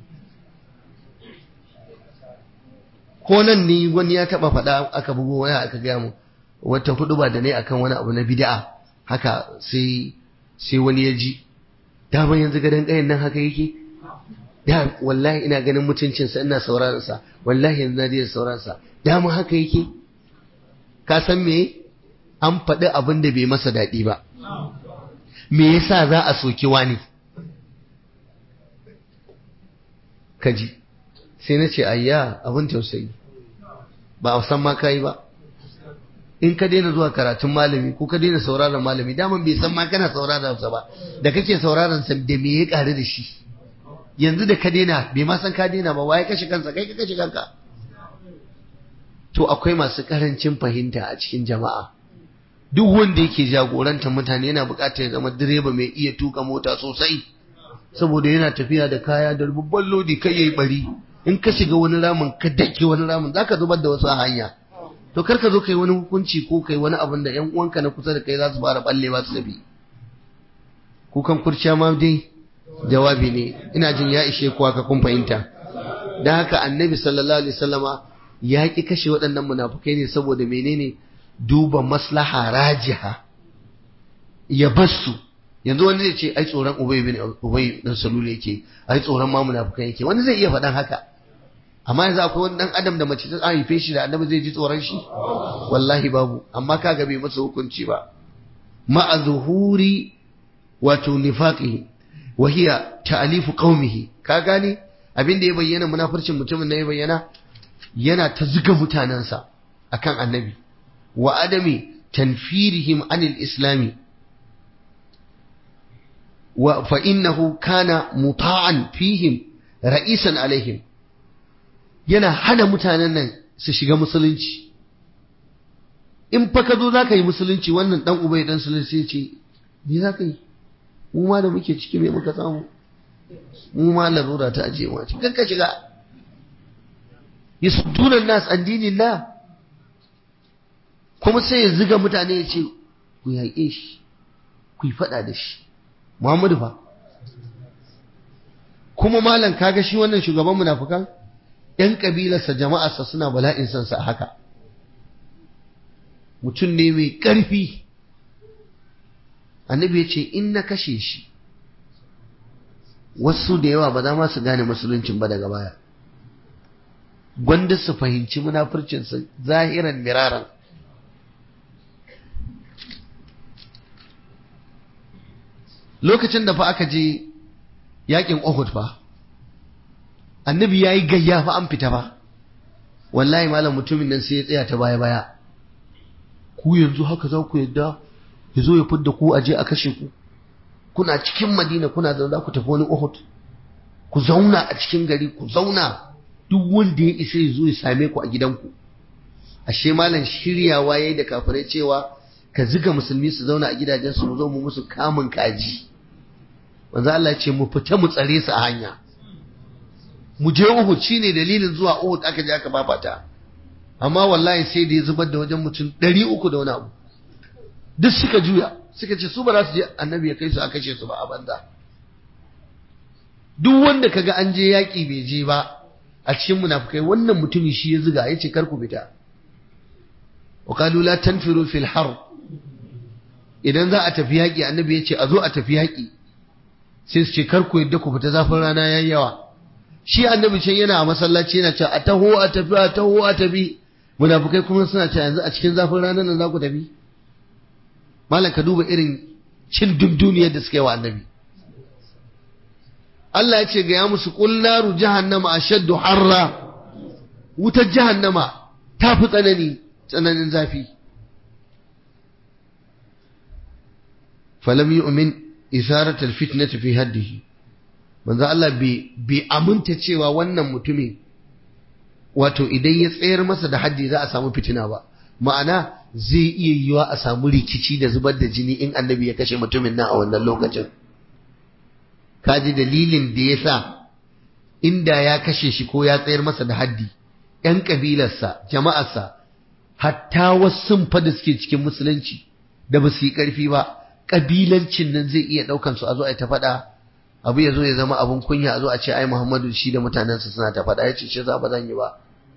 ko nan ni wani ya taba faɗa aka bugo waya aka gaya mu wata hudu ba da ne akan wani abu na bid'a haka sai sai wani ya ji daman yanzu gadan kayan nan haka yake da wallahi ina ganin mutuncinsa ina sauraron sa wallahi yanzu na daina sauraron sa daman haka yake ka san me an faɗi abin da bai masa daɗi ba me yasa za a soki wani kaji sai na ce ayya abin tausayi ba a san ma kai ba in ka daina zuwa karatun malami ko ka daina sauraron malami daman bai san ma kana sauraron sa ba da kake sauraron sa da me ya ƙaru da shi yanzu da ka daina bai ma san ka daina ba waye kashe kansa kai ka kashe kanka to akwai masu karancin fahimta a cikin jama'a duk wanda yake jagorantar mutane yana buƙatar ya zama direba mai iya tuka mota sosai saboda yana tafiya da kaya da babban lodi kai yayi bari in ka shiga wani ramin ka dake wani ramin zaka zubar da wasu a hanya to kar ka zo kai wani hukunci ko kai wani abin da ƴan uwanka na kusa da kai za su fara ballewa su tafi kukan kurciya ma dai jawabi ne ina jin ya ishe kuwa ka kun fahimta dan haka annabi sallallahu alaihi wasallama ya ki kashe waɗannan munafukai ne saboda menene duba maslaha rajiha ya basu yanzu wani zai ce ai tsoron ubay bin ubay dan salul yake ai tsoron ma munafukai yake wani zai iya faɗan haka amma yanzu akwai wani dan adam da mace ta haife shi da annabi zai ji tsoron shi wallahi babu amma kaga bai masa hukunci ba ma'a zuhuri wato nifaqihi wa hiya ta'alifu qaumihi ka gane abin da ya bayyana munafircin mutumin da ya bayyana yana ta zuga mutanansa akan annabi wa adami tanfirihim anil islami wa fa innahu kana muta'an fihim ra'isan alaihim yana hana mutanen nan su shiga musulunci in fa ka zo zaka yi musulunci wannan dan ubay dan sulunci ce me zaka yi mu ma da muke ciki me muka samu mu ma larura ta aje mu ci kanka shiga yasudduna nas an dinillah kuma sai ya ziga mutane ya ce ku yaƙe shi ku yi faɗa da shi Muhammadu fa kuma malam kaga shi wannan shugaban munafikan ƴan kabilarsa jama'arsa suna bala'in san sa haka mutum ne mai ƙarfi annabi ya ce in na kashe shi wasu da yawa ba za ma su gane musuluncin ba daga baya gwanda su fahimci munafircinsa zahiran miraran lokacin da fa aka je yakin Uhud fa annabi yayi gayya fa an fita fa wallahi malam mutumin nan sai ya tsaya ta baya baya, ku yanzu haka za ku yadda ya zo ya fidda ku aje a kashe ku, kuna cikin Madina kuna zaune ku tafi wani Uhud, ku zauna a cikin gari, ku zauna duk wanda ya isa ya zo ya same ku a gidanku. Ashe malam shiryawa yayi da kafirai cewa ka ziga musulmi su zauna a gidajen su, mu zo mu musu kamun kaji. Manzo Allah ya ce mu fita mu tsare su a hanya, mu je Uhud. Shine dalilin zuwa Uhud, aka je aka babata. Amma wallahi sai da ya zubar da wajen mutum ɗari uku da wani abu, duk suka juya suka ce su ba za su je annabi ya kai su a kashe su ba a banza. Duk wanda kaga an je yaƙi bai je ba a cikin munafikai, wannan mutumi shi ya zuga, yace kar ku fita. wa qalu la tanfiru fil har, idan za a tafi yaƙi annabi yace a zo a tafi yaƙi, sai su ce kar ku yadda ku fita, zafin rana yayi yawa. Shi annabi can yana a masallaci yana cewa a taho a tafi a taho a tafi, munafikai kuma suna cewa yanzu a cikin zafin ranar nan za ku tafi. Malam ka duba irin cin dunduniyar da suka yi wa annabi. Allah ya ce ga ya musu qul naru jahannama ashaddu harra, wutar jahannama ta fi tsanani tsananin zafi. falam yu'min isarat alfitnati fi haddihi, manzo Allah bai aminta cewa wannan mutumin wato idan ya tsayar masa da haddi za a samu fitina ba. Ma'ana zai iya yiwa a samu rikici da zubar da jini in annabi ya kashe mutumin nan a wannan lokacin. Kaji dalilin da ya sa inda ya kashe shi ko ya tsayar masa da haddi, ‘yan ƙabilarsa, jama'arsa, hatta wasu fa da suke cikin musulunci da ba su yi ƙarfi ba, ƙabilancin nan zai iya ɗaukan su a zo a ta faɗa, abu ya zo ya zama abun kunya, a zo a ce ai Muhammadu shi da mutanensa suna ta faɗa, ya ce shi za ba zan yi ba.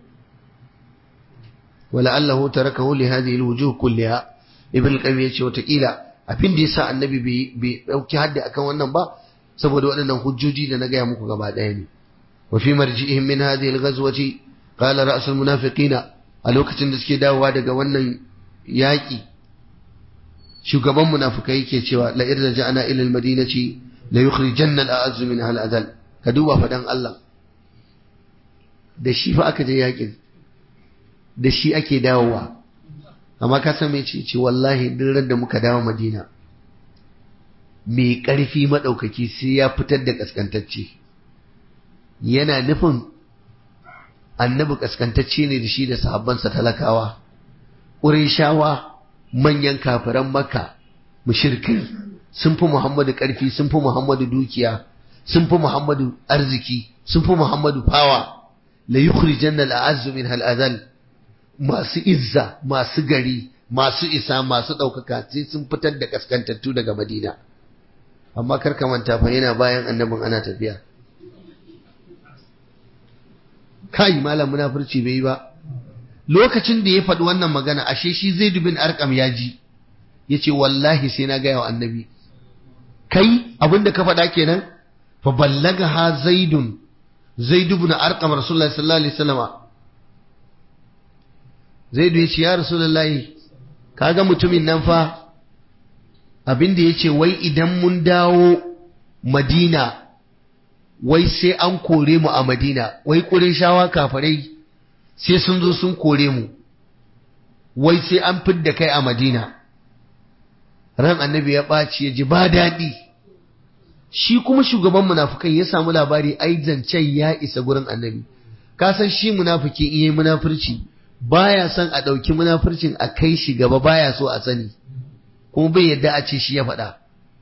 wala allahu tarakahu li hadhihi alwujuh kulliha. Ibn al-Qayyim ya ce wataƙila abin da yasa annabi bai ɗauki haddi akan wannan ba saboda waɗannan hujjoji da na gaya muku gaba ɗaya ne. wa fi marji'ihim min hadhihi al-ghazwati qala ra'sul munafiqina, a lokacin da suke dawowa daga wannan yaƙi shugaban munafikai yake cewa la irja ja'ana ila al-madinati la yukhrijanna al-a'azz minha al-adal. ka duba fadan Allah, da shi fa aka je yaƙin, da shi ake dawowa, amma ka san me ce ce wallahi duk da muka dawo Madina mai ƙarfi maɗaukaki sai ya fitar da ƙasƙantacce. Yana nufin annabi ƙasƙantacce ne da shi da sahabbansa talakawa. Ƙurayshawa manyan kafiran Makka mushrikai sun fi Muhammadu ƙarfi, sun fi Muhammadu dukiya, sun fi Muhammadu arziki, sun fi Muhammadu fawa. la yukhrijanna al-a'azzu min al-adhal, masu izza, masu gari, masu isa, masu ɗaukaka sai sun fitar da ƙasƙantattu daga Madina. Amma kar ka manta fa yana bayan annabin ana tafiya. Kai malam munafurci bai yi ba. Lokacin da ya faɗi wannan magana ashe shi Zaid bin Arqam ya ji, yace wallahi sai na gaya wa annabi. Kai abinda ka faɗa kenan? Fa ballagaha Zaidun Zaid ibn Arqam Rasulullahi sallallahu alaihi wasallam. Zaid ya ce ya Rasulullahi kaga mutumin nan fa abinda yace wai idan mun dawo Madina wai sai an kore mu a Madina, wai Qurayshawa kafirai sai sun zo sun kore mu, wai sai an fidda kai a Madina. Ran annabi ya ɓaci, ya ji ba daɗi. Shi kuma shugaban munafukai ya samu labari ai zancen ya isa gurin annabi. Ka san shi munafiki in yayi munafurci baya son a ɗauki munafurcin a kai shi gaba, baya so a sani, kuma bai yadda a ce shi ya faɗa.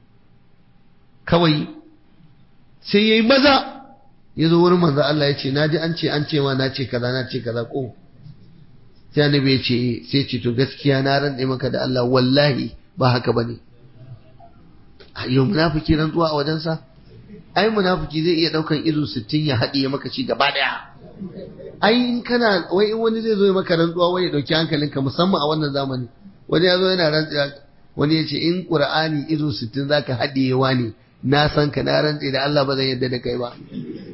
Kawai sai yayi maza ya zo wurin manzo Allah ya ce naji an ce an ce ma na ce kaza na ce kaza ko. Sai annabi ya ce sai ce to gaskiya na rantsa maka da Allah wallahi ba haka bane. Yau munafiki rantsuwa a wajensa? Ai munafiki zai iya daukan izu sittin ya haɗiye maka shi gaba daya. Ai in kana wai in wani zai zo ya maka rantsuwa wai ya dauki hankalinka musamman a wannan zamani. Wani ya zo yana rantsuwa, wani ya ce in Qur'ani izu sittin zaka haɗiye wani, na san ka na rantse da Allah ba zan yarda da kai ba.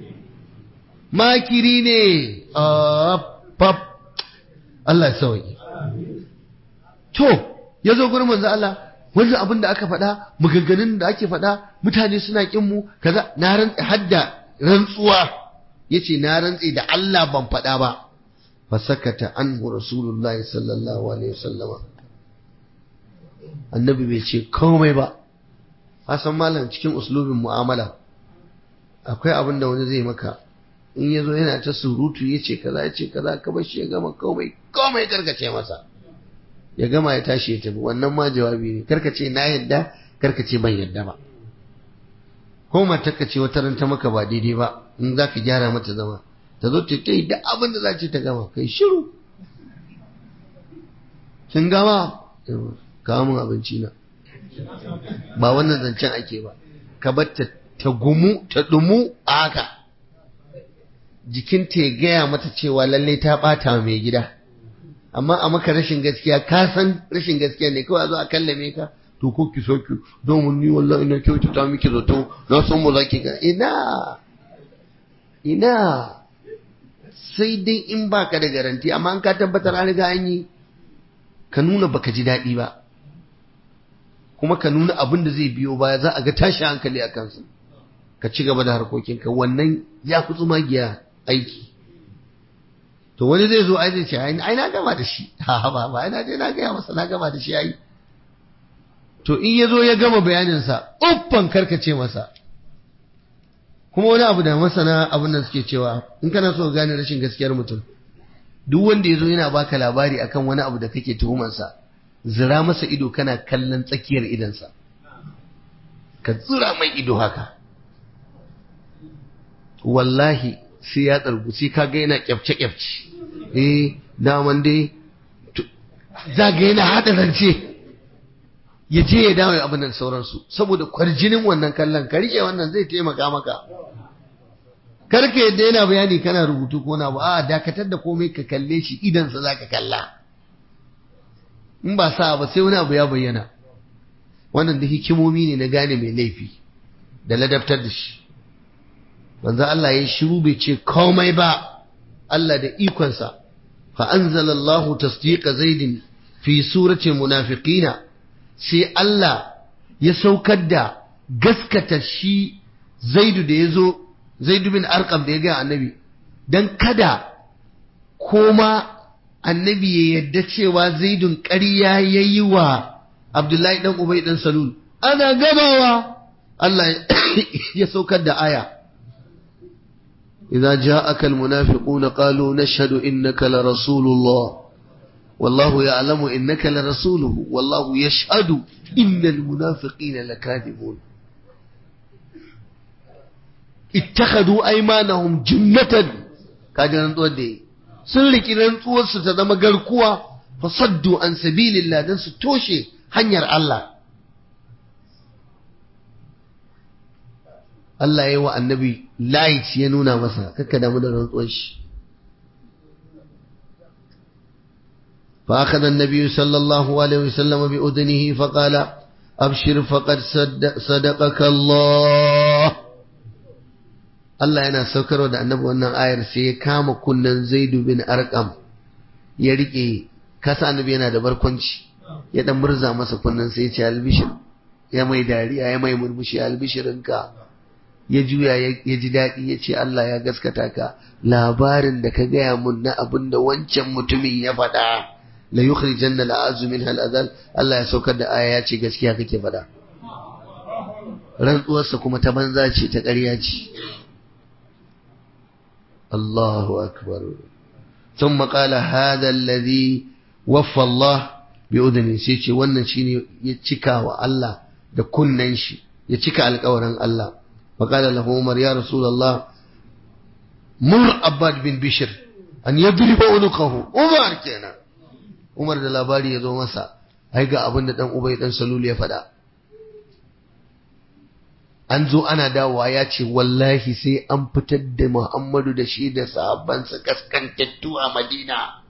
Makiri ne. Pap. Allah ya sauke. To, ya zo gurin manzo Allah, wanda abin da aka faɗa, maganganun da ake faɗa, mutane suna kin mu, kaza, na rantse hadda rantsuwa. Yace na rantse da Allah ban faɗa ba. fasakata anhu rasulullahi sallallahu alaihi wasallama annabi bai ce komai ba. Hasan malam cikin uslubin mu'amala akwai abin da wani zai maka in yazo yana ta surutu yace kaza yace kaza ka bar shi ya gama komai komai karkace masa ya gama ya tashi ya tafi, wannan ma jawabi ne. Karkace na yadda, karkace ban yadda ba. Ko matarka ce wata ran ta maka ba daidai ba, in zaka gyara mata zama ta zo ta yi duk abin da za ta ta gama kai shiru. Kin gama kawo min abinci na, ba wannan zancen ake ba. Ka bar ta ta gumu ta dumu a haka, jikinta ya gaya mata cewa lalle ta bata mai gida. Amma a maka rashin gaskiya, ka san rashin gaskiya ne, kawai a zo a kallame ka to ko ki soki domin ni wallahi ina kyautu ta miki zato na san mu zaki ga ina ina sai dai in baka da garanti. Amma an ka tabbatar an riga an yi, ka nuna baka ji daɗi ba, kuma ka nuna abin da zai biyo baya, za a ga tashi hankali a kansa. Ka ci gaba da harkokinka, wannan ya fi tsumagiya aiki. To wani zai zo ai zai ce ai na gama da shi, ha ba ba ina je na gaya masa na gama da shi ai. To in ya zo ya gama bayaninsa uffan karkace masa. Kuma wani abu da masana abin da suke cewa in kana so gane rashin gaskiyar mutum, duk wanda ya zo yana baka labari akan wani abu da kake tuhumansa, zira masa ido kana kallon tsakiyar idansa, ka zira mai ido haka, wallahi sai ya tsargu, sai ka ga yana kyafce-kyafce. Eh daman dai za ga yana haɗa zance, ya je ya dawo abin nan sauransu, saboda kwarjinin wannan kallon. Ka rike wannan zai taimaka maka. Karka yadda yana bayani kana rubutu ko na ba, a dakatar da komai ka kalle shi, idansa za ka kalla. In ba sa ba sai wani abu ya bayyana. Wannan da hikimomi ne na gane mai laifi da ladabtar da shi. Manzo Allah ya shiru bai ce komai ba. Allah da ikonsa fa anzalallahu tasdiqa zaidin fi surati munafiqina, sai Allah ya saukar da gaskata shi Zaidu da yazo, Zaidu bin Arqam da ya ga annabi, dan kada koma annabi ya yadda cewa Zaidun ƙarya yayi wa Abdullahi dan Ubay dan Salul. Ana gabawa Allah ya saukar da aya, idza ja'aka almunafiquna qalu nashhadu innaka la rasulullah wallahu ya'lamu innaka la rasuluhu wallahu yashhadu innal munafiqina lakadibun ittakhadhu aymanahum jinnatan. kaji rantsuwar da yi, sun riki rantsuwar su ta zama garkuwa, fasaddu an sabilillah, dan su toshe hanyar Allah. Allah ya yi wa annabi light, ya nuna masa kakka damu da rantsuwar shi. fa akhadha an-nabiy sallallahu alaihi wasallam bi udnihi fa qala abshir faqad sadaqaka Allah. Allah yana saukarwa da annabi wannan ayar, sai ya kama kunnen Zaid bin Arqam ya rike, kasa annabi yana da barkwanci, ya dan murza masa kunnen sai ya ce albishir, ya mai dariya, ya mai murmushi, albishirinka. Ya juya ya ji daɗi, ya ce Allah ya gaskata ka, labarin da ka gaya mun na abin da wancan mutumin ya faɗa, la yukhrijanna al'azu min al'azal, Allah ya saukar da aya ya ce gaskiya kake faɗa. Rantsuwarsa kuma ta banza ce, ta ƙarya ce. Allahu akbar. ثم قال هذا الذي وفى الله بأذنه, sai ce wannan shine ya cika wa Allah da kunnen shi, ya cika alƙawarin Allah. فقال له عمر يا رسول الله مر عباد بن بشر أن يضرب عنقه. عمر kenan, Umar da labari ya zo masa, ai ga abin da dan Ubay dan Salul ya faɗa. An zo ana dawowa, ya ce wallahi sai an fitar da Muhammadu da shi da sahabbansa kaskantattu a Madina.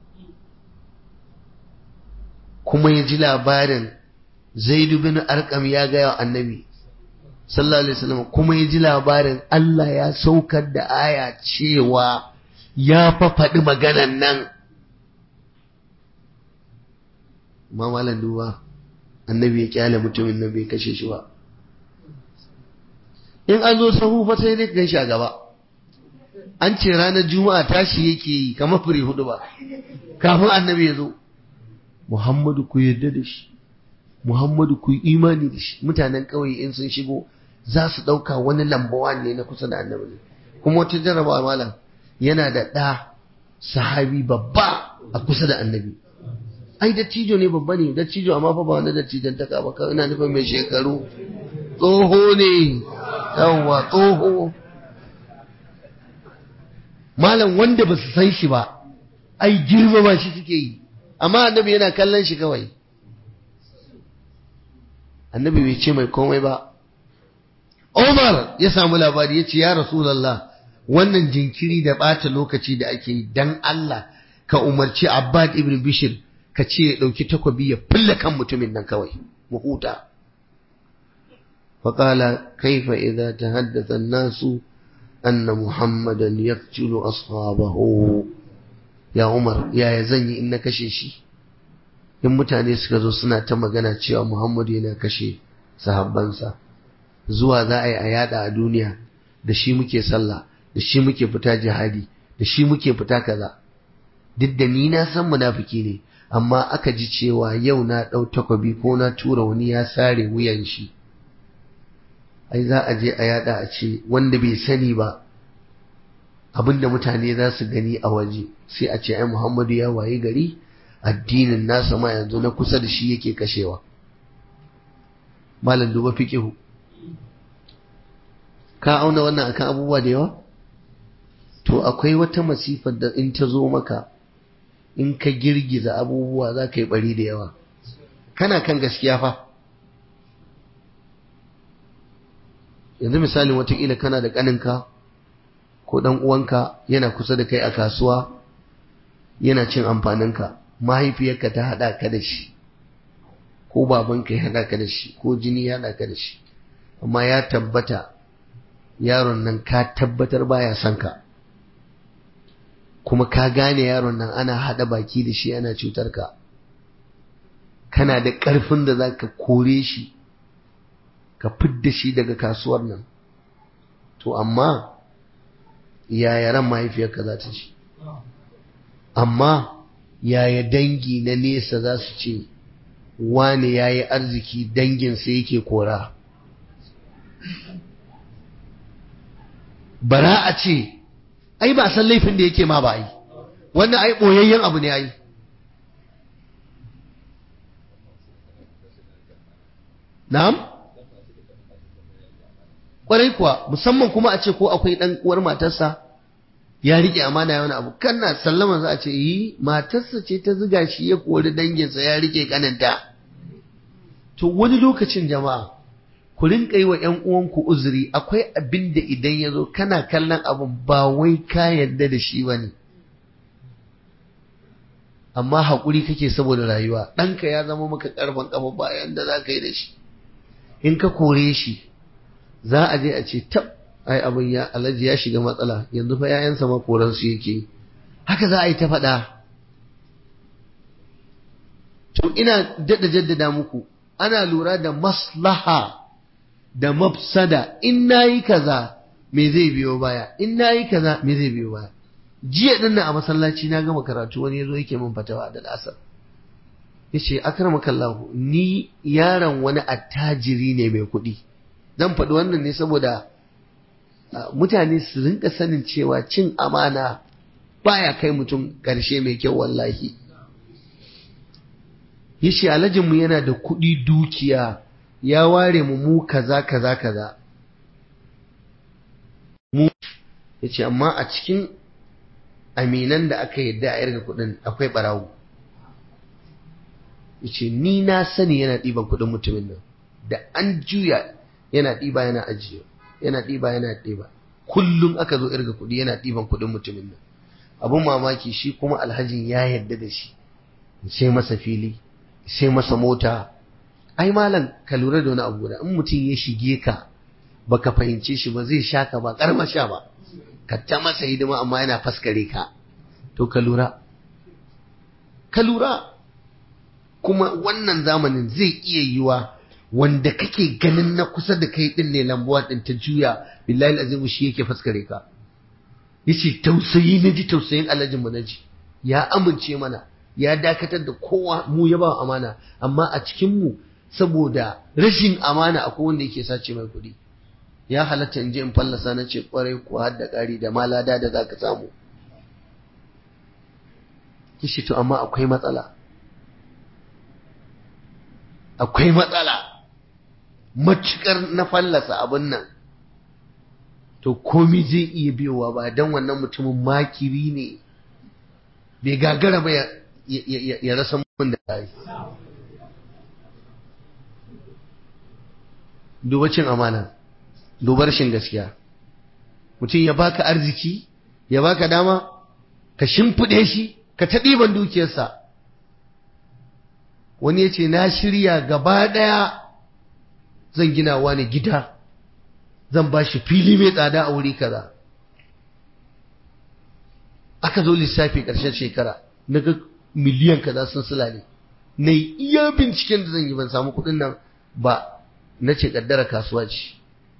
Kuma ya ji labarin Zaid bin Arqam ya ga annabi sallallahu alaihi wasallam, kuma ya ji labarin Allah ya saukar da aya cewa ya fa faɗi maganan nan. Ma malan duba, annabi ya kyale mutumin nan bai kashe shi ba. In an zo sahu fa sai dai gan shi a gaba, an ce ranar juma'a tashi yake yi kamar fure hudu ba kafin annabi ya zo Muhammadu ku yarda da shi Muhammadu ku yi imani da shi mutanen ƙauye in sun shigo za su ɗauka wani lambawa ne na kusa da annabi kuma wata jarabawa malam yana da ɗa sahabi babba a kusa da annabi ai dattijo ne babba ne dattijo amma fa ba wani dattijan taka ba ina nufin mai shekaru tsoho ne yawwa tsoho malam wanda ba su san shi ba ai girmama shi suke yi amma annabi yana kallon shi kawai annabi bai ce mai komai ba Umar ya samu labari ya ce ya Rasulullah wannan jinkiri da ɓata lokaci da ake yi dan Allah ka umarci Abbad ibn Bishr ka ce ya ɗauki takwabi ya fulla kan mutumin nan kawai mu huta faqala kaifa idza tahaddatha an-nasu anna Muhammadan yaqtulu ashabahu ya Umar yaya zan yi in na kashe shi in mutane suka zo suna ta magana cewa Muhammadu yana kashe sahabbansa zuwa za a yi a yada a duniya da shi muke sallah da shi muke fita jihadi da shi muke fita kaza duk da ni na san munafiki ne amma aka ji cewa yau na dau takobi ko na tura wani ya sare wuyan shi ai za a je a yada a ce wanda bai sani ba abinda mutane za su gani a waje sai a ce ai Muhammadu ya waye gari addinin nasa ma yanzu na kusa da shi yake kashewa malam duba fiqihu ka auna wannan akan abubuwa da yawa to akwai wata masifar da in ta zo maka in ka girgiza abubuwa za ka yi bari da yawa kana kan gaskiya fa yanzu misalin watakila kana da kaninka ko dan uwanka yana kusa da kai a kasuwa yana cin amfaninka mahaifiyarka ta haɗa ka da shi ko babanka ya haɗa ka da shi ko jini ya haɗa ka da shi amma ya tabbata yaron nan ka tabbatar baya son ka kuma ka gane yaron nan ana haɗa baki da shi ana cutar ka kana da ƙarfin da za ka kore shi ka fidda shi daga kasuwar nan to amma yaya ran mahaifiyarka za ta ci amma yaya dangi na nesa za su ce wane ya yi arziki danginsa yake kora bara a ce ai ba san laifin da yake ma ba ai wannan ai boyayyen abu ne ai na'am kwarai kuwa musamman kuma a ce ko akwai dan uwar matarsa ya rike amana ya wani abu kana sallama za a ce yi matarsa ce ta ziga shi ya kori danginsa ya rike kananta to wani lokacin jama'a ku rinka yi wa ƴan uwanku uzuri akwai abin da idan ya zo kana kallon abin ba wai ka yarda da shi bane amma haƙuri kake saboda rayuwa ɗanka ya zama maka ƙarfin ƙafa bayan da za ka yi da shi in ka kore shi za a je a ce tab ai abin ya alaji ya shiga matsala yanzu fa ƴaƴansa ma koran su yake haka za a yi ta faɗa to ina daɗa jaddada muku ana lura da maslaha da mafsada in nayi kaza me zai biyo baya in nayi kaza me zai biyo baya jiya din nan a masallaci na gama karatu wani yazo yake min fatawa da asar yace akramakallahu ni yaron wani attajiri ne mai kuɗi zan faɗi wannan ne saboda mutane su rinka sanin cewa cin amana baya kai mutum ƙarshe mai kyau wallahi yace alajinmu yana da kuɗi dukiya ya ware mu mu kaza kaza kaza mu yace amma a cikin aminan da aka yadda a yarga kuɗin akwai barawo yace ni na sani yana ɗiban kuɗin mutumin nan da an juya yana ɗiba yana ajiye yana ɗiba yana ɗiba kullum aka zo irga kuɗi yana ɗiban kuɗin mutumin nan abun mamaki shi kuma alhajin ya yarda da shi sai masa fili sai masa mota ai malam ka lura da wani abu da in mutum ya shige ka baka fahimce shi ba zai sha ka ba karma sha ba ka ta masa hidima amma yana faskare ka to ka lura ka lura kuma wannan zamanin zai iya yiwa wanda kake ganin na kusa da kai din ne lambuwa din ta juya billahi alazim shi yake faskare ka yace tausayi na ji tausayin alhajin mu naji ya amince mana ya dakatar da kowa mu ya ba amana amma a cikin mu saboda rashin amana akwai wanda yake sace mai kuɗi ya halatta in je in fallasa na ce kwarai ko har da ƙari da malada da zaka samu kishi to amma akwai matsala akwai matsala matukar na fallasa abin nan to komi zai iya biyowa ba dan wannan mutumin makiri ne bai gagara ba ya rasa mun da tare duba cin amana duba rashin gaskiya mutum ya baka arziki ya baka dama ka shimfiɗe shi ka ta ɗiban dukiyarsa wani ya ce na shirya gaba ɗaya zan gina wani gida zan ba shi fili mai tsada a wuri kaza aka zo lissafi ƙarshen shekara na ga miliyan kaza sun sulale na yi iya binciken da zan yi ban samu kuɗin nan ba na ce ƙaddara kasuwa ce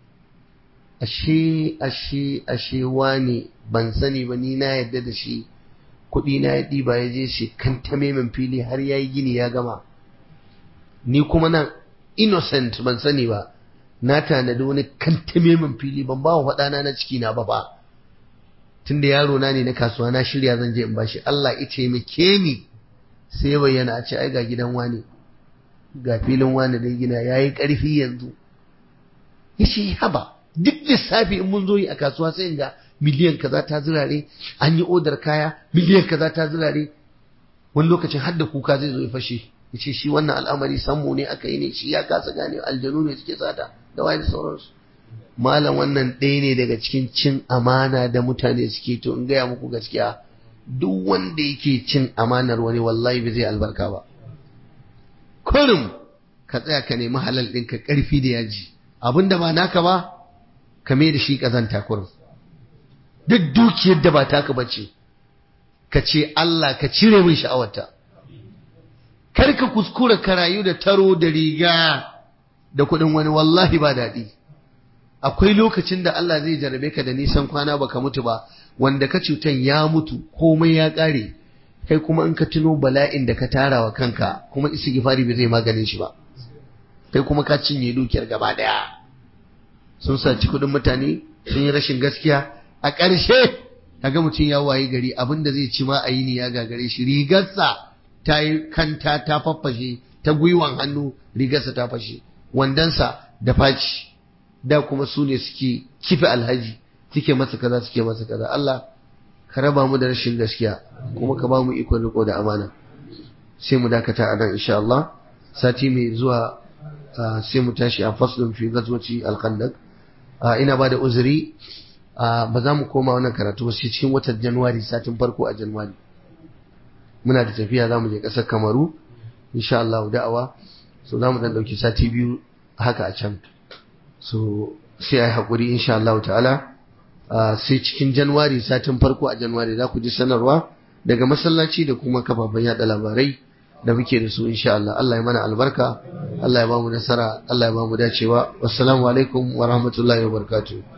ashe ashe ashe wani ban sani ba ni na yadda da shi kuɗi na ya ɗiba ya je shi kan ta min fili har ya yi gini ya gama ni kuma nan innocent ban sani ba na tanadi wani kan ta min fili ban ba wa faɗana na ciki na ba ba tunda yaro na ne na kasuwa na shirya zan je in bashi Allah ya taimake ni sai ya bayyana a ce ai ga gidan wani ga filin wani da gina yayi ƙarfi yanzu yace haba duk lissafi in mun zo yi a kasuwa sai ga miliyan kaza ta zirare an yi odar kaya miliyan kaza ta zirare wani lokacin har da kuka zai zo ya fashe yace shi wannan al'amari sammo ne aka yi ne shi ya kasa gane aljanu ne suke tsada da waye da sauransu malam wannan ɗaya ne daga cikin cin amana da mutane suke to in gaya muku gaskiya duk wanda yake cin amanar wani wallahi ba zai albarka ba kurum ka tsaya ka nemi halal ɗinka ƙarfi da yaji abinda ba naka ba ka mai da shi ƙazanta kurum duk dukiyar da ba taka bace ka ce Allah ka cire min sha'awarta kar ka kuskura ka rayu da taro da riga da kuɗin wani wallahi ba daɗi akwai lokacin da Allah zai jarabe ka da nisan kwana baka mutu ba wanda ka cutan ya mutu komai ya ƙare kai kuma in ka tuno bala'in da ka tara wa kanka kuma istighfari bai zai maganin shi ba kai kuma ka cinye dukiyar gaba daya sun saci kuɗin mutane sun yi rashin gaskiya a ƙarshe kaga mutum ya waye gari abinda zai ci ma a yi ne ya gagare shi rigarsa ta yi kanta ta faffashe ta gwiwan hannu rigarsa ta fashe wandansa da faci da kuma su ne suke kife alhaji suke masa kaza suke masa kaza Allah ka raba mu da rashin gaskiya kuma ka ba mu ikon riko da amana sai mu dakata a nan insha Allah sati mai zuwa sai mu tashi a faslun fi ghazwati al-khandaq ina ba da uzuri ba za mu koma wannan karatu ba sai cikin watan Januwari satin farko a Januwari muna da tafiya za mu je ƙasar Kamaru insha Allah da'awa so za mu dan dauki sati biyu haka a can so sai ai hakuri insha Allah ta'ala sai cikin Januwari satin farko a Januwari za ku ji sanarwa daga masallaci da kuma kafafen yada labarai da muke da su insha Allah Allah ya mana albarka Allah ya ba mu nasara Allah ya ba mu dacewa wassalamu alaikum wa rahmatullahi wa barakatuh